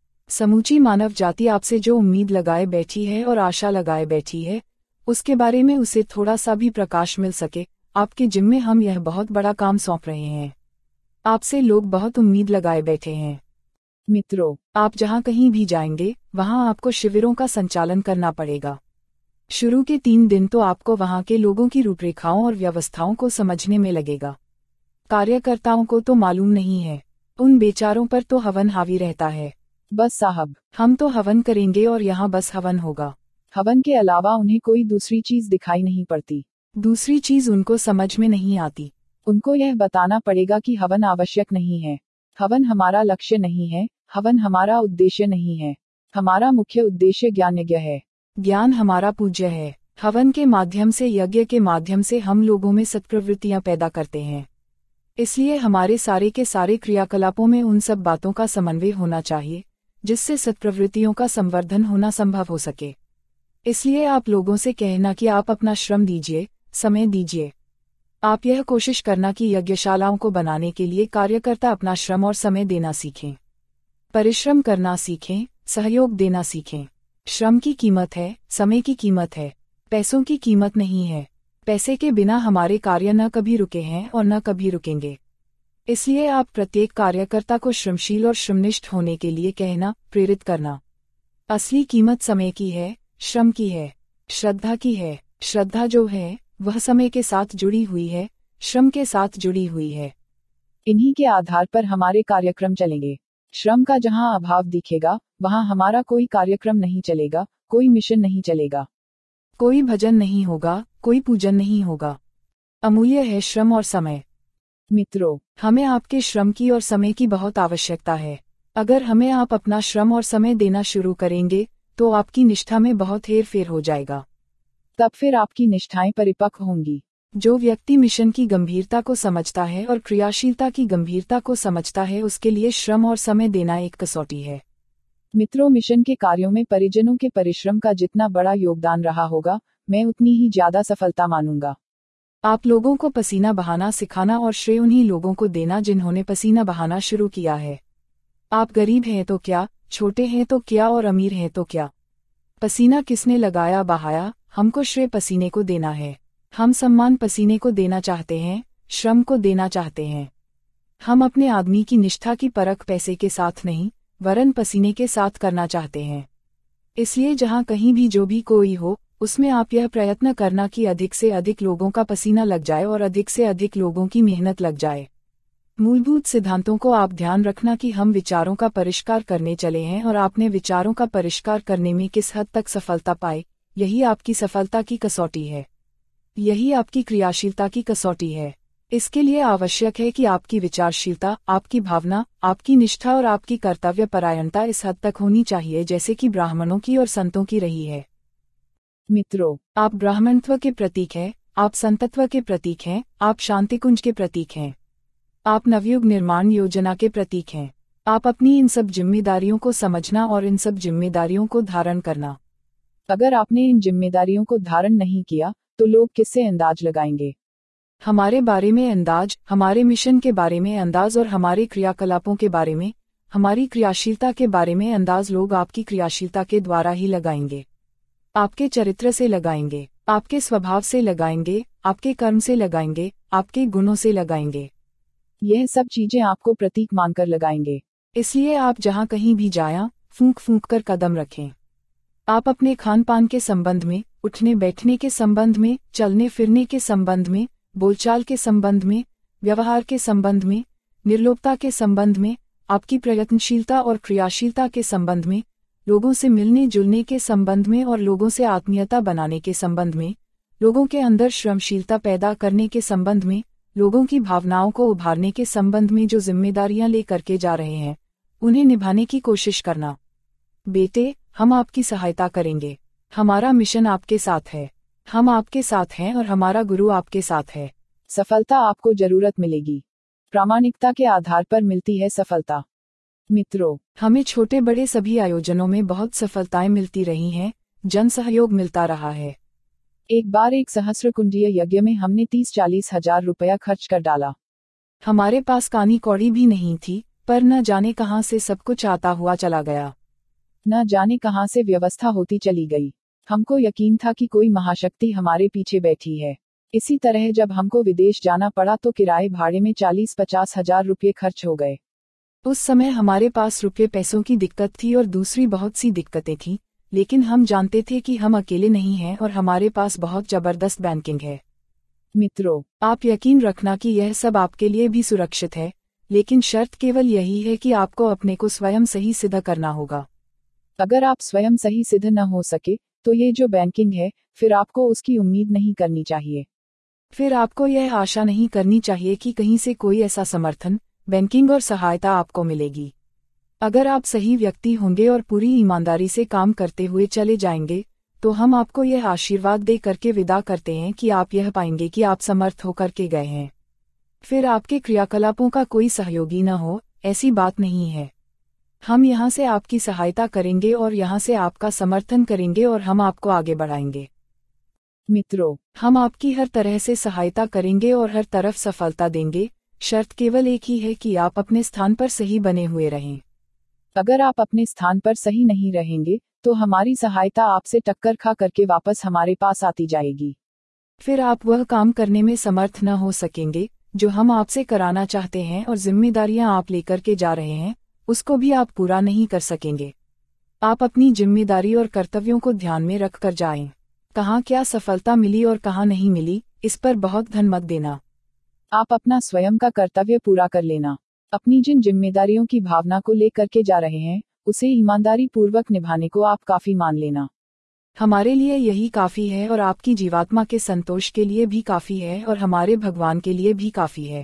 समूची मानव जाति आपसे जो उम्मीद लगाए बैठी है और आशा लगाए बैठी है, उसके बारे में उसे थोड़ा सा भी प्रकाश मिल सके, आपके जिम्मे हम यह बहुत बड़ा काम सौंप रहे हैं। आपसे लोग बहुत उम्मीद लगाए बैठे हैं। मित्रों, आप जहां कहीं भी जाएंगे वहां आपको शिविरों का संचालन करना पड़ेगा। शुरू के 3 दिन तो आपको वहां के लोगों की रूपरेखाओं और व्यवस्थाओं को समझने में लगेगा। कार्यकर्ताओं को तो मालूम नहीं है, उन बेचारों पर तो हवन हावी रहता है। बस साहब, हम तो हवन करेंगे और यहाँ बस हवन होगा। हवन के अलावा उन्हें कोई दूसरी चीज दिखाई नहीं पड़ती। दूसरी चीज उनको समझ में नहीं आती। उनको यह बताना पड़ेगा कि हवन आवश्यक नहीं है, हवन हमारा लक्ष्य नहीं है, हवन हमारा उद्देश्य नहीं है। हमारा मुख्य उद्देश्य ज्ञानयज्ञ है। ज्ञान हमारा पूज्य है। हवन के माध्यम से, यज्ञ के माध्यम से हम लोगों में सत्प्रवृत्तियां पैदा करते हैं। इसलिए हमारे सारे के सारे क्रियाकलापों में उन सब बातों का समन्वय होना चाहिए जिससे सत्प्रवृत्तियों का संवर्धन होना संभव हो सके। इसलिए आप लोगों से कहना कि आप अपना श्रम दीजिए, समय दीजिए। आप यह कोशिश करना कि यज्ञशालाओं को बनाने के लिए कार्यकर्ता अपना श्रम और समय देना सीखें। परिश्रम करना सीखें, सहयोग देना सीखें। श्रम की कीमत है, समय की कीमत है, पैसों की कीमत नहीं है। पैसे के बिना हमारे कार्य न कभी रुके हैं और न कभी रुकेंगे। इसलिए आप प्रत्येक कार्यकर्ता को श्रमशील और श्रमनिष्ठ होने के लिए कहना, प्रेरित करना। असली कीमत समय की है, श्रम की है, श्रद्धा की है। श्रद्धा जो है वह समय के साथ जुड़ी हुई है, श्रम के साथ जुड़ी हुई है। इन्हीं के आधार पर हमारे कार्यक्रम चलेंगे। श्रम का जहां अभाव दिखेगा वहां हमारा कोई कार्यक्रम नहीं चलेगा, कोई मिशन नहीं चलेगा, कोई भजन नहीं होगा, कोई पूजन नहीं होगा। अमूल्य है श्रम और समय। मित्रों, हमें आपके श्रम की और समय की बहुत आवश्यकता है। अगर हमें आप अपना श्रम और समय देना शुरू करेंगे तो आपकी निष्ठा में बहुत हेर फेर हो जाएगा। तब फिर आपकी निष्ठाएं परिपक्व होंगी। जो व्यक्ति मिशन की गंभीरता को समझता है और क्रियाशीलता की गंभीरता को समझता है, उसके लिए श्रम और समय देना एक कसौटी है। मित्रों, मिशन के कार्यों में परिजनों के परिश्रम का जितना बड़ा योगदान रहा होगा, मैं उतनी ही ज्यादा सफलता मानूंगा। आप लोगों को पसीना बहाना सिखाना और श्रेय उन्हीं लोगों को देना जिन्होंने पसीना बहाना शुरू किया है। आप गरीब हैं तो क्या, छोटे हैं तो क्या और अमीर हैं तो क्या, पसीना किसने लगाया बहाया, हमको श्रेय पसीने को देना है। हम सम्मान पसीने को देना चाहते हैं, श्रम को देना चाहते हैं। हम अपने आदमी की निष्ठा की परख पैसे के साथ नहीं, वरन पसीने के साथ करना चाहते हैं। इसलिए जहां कहीं भी जो भी कोई हो, उसमें आप यह प्रयत्न करना कि अधिक से अधिक लोगों का पसीना लग जाए और अधिक से अधिक लोगों की मेहनत लग जाए। मूलभूत सिद्धांतों को आप ध्यान रखना कि हम विचारों का परिष्कार करने चले हैं और आपने विचारों का परिष्कार करने में किस हद तक सफलता पाई, यही आपकी सफलता की कसौटी है, यही आपकी क्रियाशीलता की कसौटी है। इसके लिए आवश्यक है कि आपकी विचारशीलता, आपकी भावना, आपकी निष्ठा और आपकी कर्तव्य परायणता इस हद तक होनी चाहिए जैसे कि ब्राह्मणों की और संतों की रही है। मित्रों, आप ब्राह्मणत्व के प्रतीक हैं, आप संतत्व के प्रतीक हैं, आप शांतिकुंज के प्रतीक हैं, आप नवयुग निर्माण योजना के प्रतीक हैं। आप अपनी इन सब जिम्मेदारियों को समझना और इन सब जिम्मेदारियों को धारण करना। अगर आपने इन जिम्मेदारियों को धारण नहीं किया तो लोग किससे अंदाज लगाएंगे? हमारे बारे में अंदाज, हमारे मिशन के बारे में अंदाज और हमारे क्रियाकलापों के बारे में, हमारी क्रियाशीलता के बारे में अंदाज लोग आपकी क्रियाशीलता के द्वारा ही लगाएंगे। आपके चरित्र से लगाएंगे, आपके स्वभाव से लगाएंगे, आपके कर्म से लगाएंगे, आपके गुणों से लगाएंगे। यह सब चीजें आपको प्रतीक मानकर लगाएंगे। इसलिए आप जहां कहीं भी जाएं, फूंक फूंक कर कदम रखें। आप अपने खान पान के संबंध में, उठने बैठने के संबंध में, चलने फिरने के संबंध में, बोलचाल के संबंध में, व्यवहार के संबंध में, निर्लोभता के संबंध में, आपकी प्रयत्नशीलता और क्रियाशीलता के संबंध में, लोगों से मिलने जुलने के संबंध में और लोगों से आत्मीयता बनाने के संबंध में, लोगों के अंदर श्रमशीलता पैदा करने के संबंध में, लोगों की भावनाओं को उभारने के संबंध में जो जिम्मेदारियां लेकर के जा रहे हैं, उन्हें निभाने की कोशिश करना। बेटे, हम आपकी सहायता करेंगे। हमारा मिशन आपके साथ है। हम आपके साथ हैं और हमारा गुरु आपके साथ है। सफलता आपको जरूरत मिलेगी। प्रामाणिकता के आधार पर मिलती है सफलता। मित्रों, हमें छोटे बड़े सभी आयोजनों में बहुत सफलताएं मिलती रही हैं, जन सहयोग मिलता रहा है। एक बार एक सहस्र कुंडीय यज्ञ में हमने 30-40 हजार रुपया खर्च कर डाला। हमारे पास कानी कौड़ी भी नहीं थी, पर न जाने कहां से सब कुछ आता हुआ चला गया। न जाने कहां से व्यवस्था होती चली गई। हमको यकीन था कि कोई महाशक्ति हमारे पीछे बैठी है। इसी तरह जब हमको विदेश जाना पड़ा तो किराए भाड़े में 40-50 हजार रुपये खर्च हो गए। उस समय हमारे पास रुपये पैसों की दिक्कत थी और दूसरी बहुत सी दिक्कतें थीं, लेकिन हम जानते थे कि हम अकेले नहीं हैं और हमारे पास बहुत जबरदस्त बैंकिंग है। मित्रों, आप यकीन रखना कि यह सब आपके लिए भी सुरक्षित है, लेकिन शर्त केवल यही है कि आपको अपने को स्वयं सही सिद्ध करना होगा। अगर आप स्वयं सही सिद्ध न हो सके तो ये जो बैंकिंग है, फिर आपको उसकी उम्मीद नहीं करनी चाहिए। फिर आपको यह आशा नहीं करनी चाहिए कि कहीं से कोई ऐसा समर्थन, बैंकिंग और सहायता आपको मिलेगी। अगर आप सही व्यक्ति होंगे और पूरी ईमानदारी से काम करते हुए चले जाएंगे, तो हम आपको यह आशीर्वाद दे करके विदा करते हैं कि आप यह पाएंगे कि आप समर्थ होकर के गए हैं। फिर आपके क्रियाकलापों का कोई सहयोगी न हो, ऐसी बात नहीं है। हम यहाँ से आपकी सहायता करेंगे और यहाँ से आपका समर्थन करेंगे और हम आपको आगे बढ़ाएंगे। मित्रों, हम आपकी हर तरह से सहायता करेंगे और हर तरफ सफलता देंगे, शर्त केवल एक ही है कि आप अपने स्थान पर सही बने हुए रहें। अगर आप अपने स्थान पर सही नहीं रहेंगे तो हमारी सहायता आपसे टक्कर खा करके वापस हमारे पास आती जाएगी। फिर आप वह काम करने में समर्थ न हो सकेंगे जो हम आपसे कराना चाहते हैं, और जिम्मेदारियां आप लेकर के जा रहे हैं उसको भी आप पूरा नहीं कर सकेंगे। आप अपनी जिम्मेदारी और कर्तव्यों को ध्यान में रख कर जाएं। कहाँ क्या सफलता मिली और कहाँ नहीं मिली, इस पर बहुत ध्यान मत देना। आप अपना स्वयं का कर्तव्य पूरा कर लेना। अपनी जिन जिम्मेदारियों की भावना को लेकर के जा रहे हैं उसे ईमानदारी पूर्वक निभाने को आप काफी मान लेना। हमारे लिए यही काफी है और आपकी जीवात्मा के संतोष के लिए भी काफी है और हमारे भगवान के लिए भी काफी है।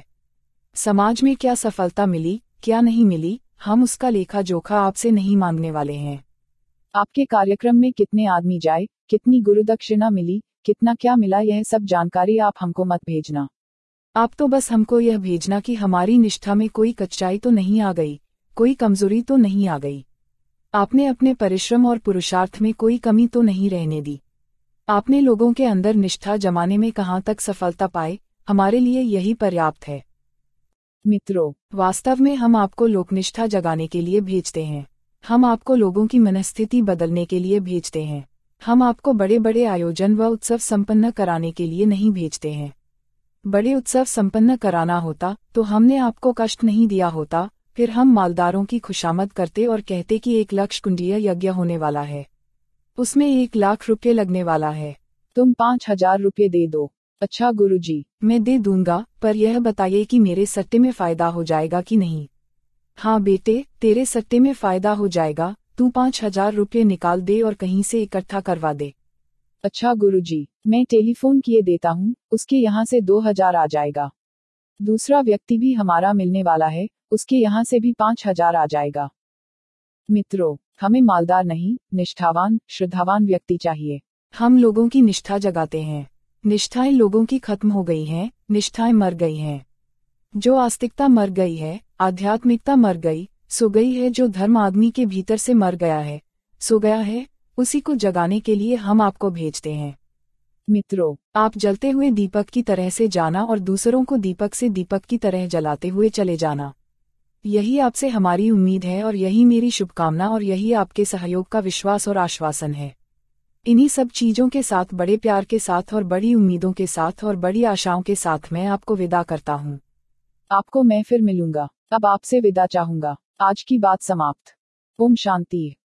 समाज में क्या सफलता मिली, क्या नहीं मिली, हम उसका लेखा जोखा आपसे नहीं मांगने वाले हैं। आपके कार्यक्रम में कितने आदमी जाए, कितनी गुरुदक्षिणा मिली, कितना क्या मिला, यह सब जानकारी आप हमको मत भेजना। आप तो बस हमको यह भेजना कि हमारी निष्ठा में कोई कच्चाई तो नहीं आ गई, कोई कमजोरी तो नहीं आ गई। आपने अपने परिश्रम और पुरुषार्थ में कोई कमी तो नहीं रहने दी। आपने लोगों के अंदर निष्ठा जमाने में कहाँ तक सफलता पाए, हमारे लिए यही पर्याप्त है। मित्रों, वास्तव में हम आपको लोकनिष्ठा जगाने के लिए भेजते हैं। हम आपको लोगों की मनस्थिति बदलने के लिए भेजते हैं। हम आपको बड़े बड़े आयोजन व उत्सव संपन्न कराने के लिए नहीं भेजते हैं। बड़े उत्सव संपन्न कराना होता तो हमने आपको कष्ट नहीं दिया होता, फिर हम मालदारों की खुशामद करते और कहते कि 1 लाख कुंडीय यज्ञ होने वाला है, उसमें 1 लाख रुपये लगने वाला है, तुम 5,000 रुपये दे दो। अच्छा गुरुजी, मैं दे दूंगा, पर यह बताइए कि मेरे सट्टे में फायदा हो जाएगा कि नहीं। हाँ बेटे, तेरे सट्टे में फायदा हो जाएगा, तू 5,000 रुपये निकाल दे और कहीं से इकट्ठा करवा दे। अच्छा गुरुजी, मैं टेलीफोन किए देता हूँ, उसके यहाँ से 2,000 आ जाएगा। दूसरा व्यक्ति भी हमारा मिलने वाला है, उसके यहाँ से भी 5,000 आ जाएगा। मित्रों, हमें मालदार नहीं, निष्ठावान श्रद्धावान व्यक्ति चाहिए। हम लोगों की निष्ठा जगाते हैं। निष्ठाएं लोगों की खत्म हो गई हैं, निष्ठाएं मर गई हैं। जो आस्तिकता मर गई है, आध्यात्मिकता मर गई, सो गई है। जो धर्म आदमी के भीतर से मर गया है, सो गया है, उसी को जगाने के लिए हम आपको भेजते हैं। मित्रों, आप जलते हुए दीपक की तरह से जाना और दूसरों को दीपक से दीपक की तरह जलाते हुए चले जाना। यही आपसे हमारी उम्मीद है और यही मेरी शुभकामना और यही आपके सहयोग का विश्वास और आश्वासन है। इन्हीं सब चीजों के साथ, बड़े प्यार के साथ और बड़ी उम्मीदों के साथ और बड़ी आशाओं के साथ मैं आपको विदा करता हूँ। आपको मैं फिर मिलूंगा। अब आपसे विदा चाहूंगा। आज की बात समाप्त। ओम शांति।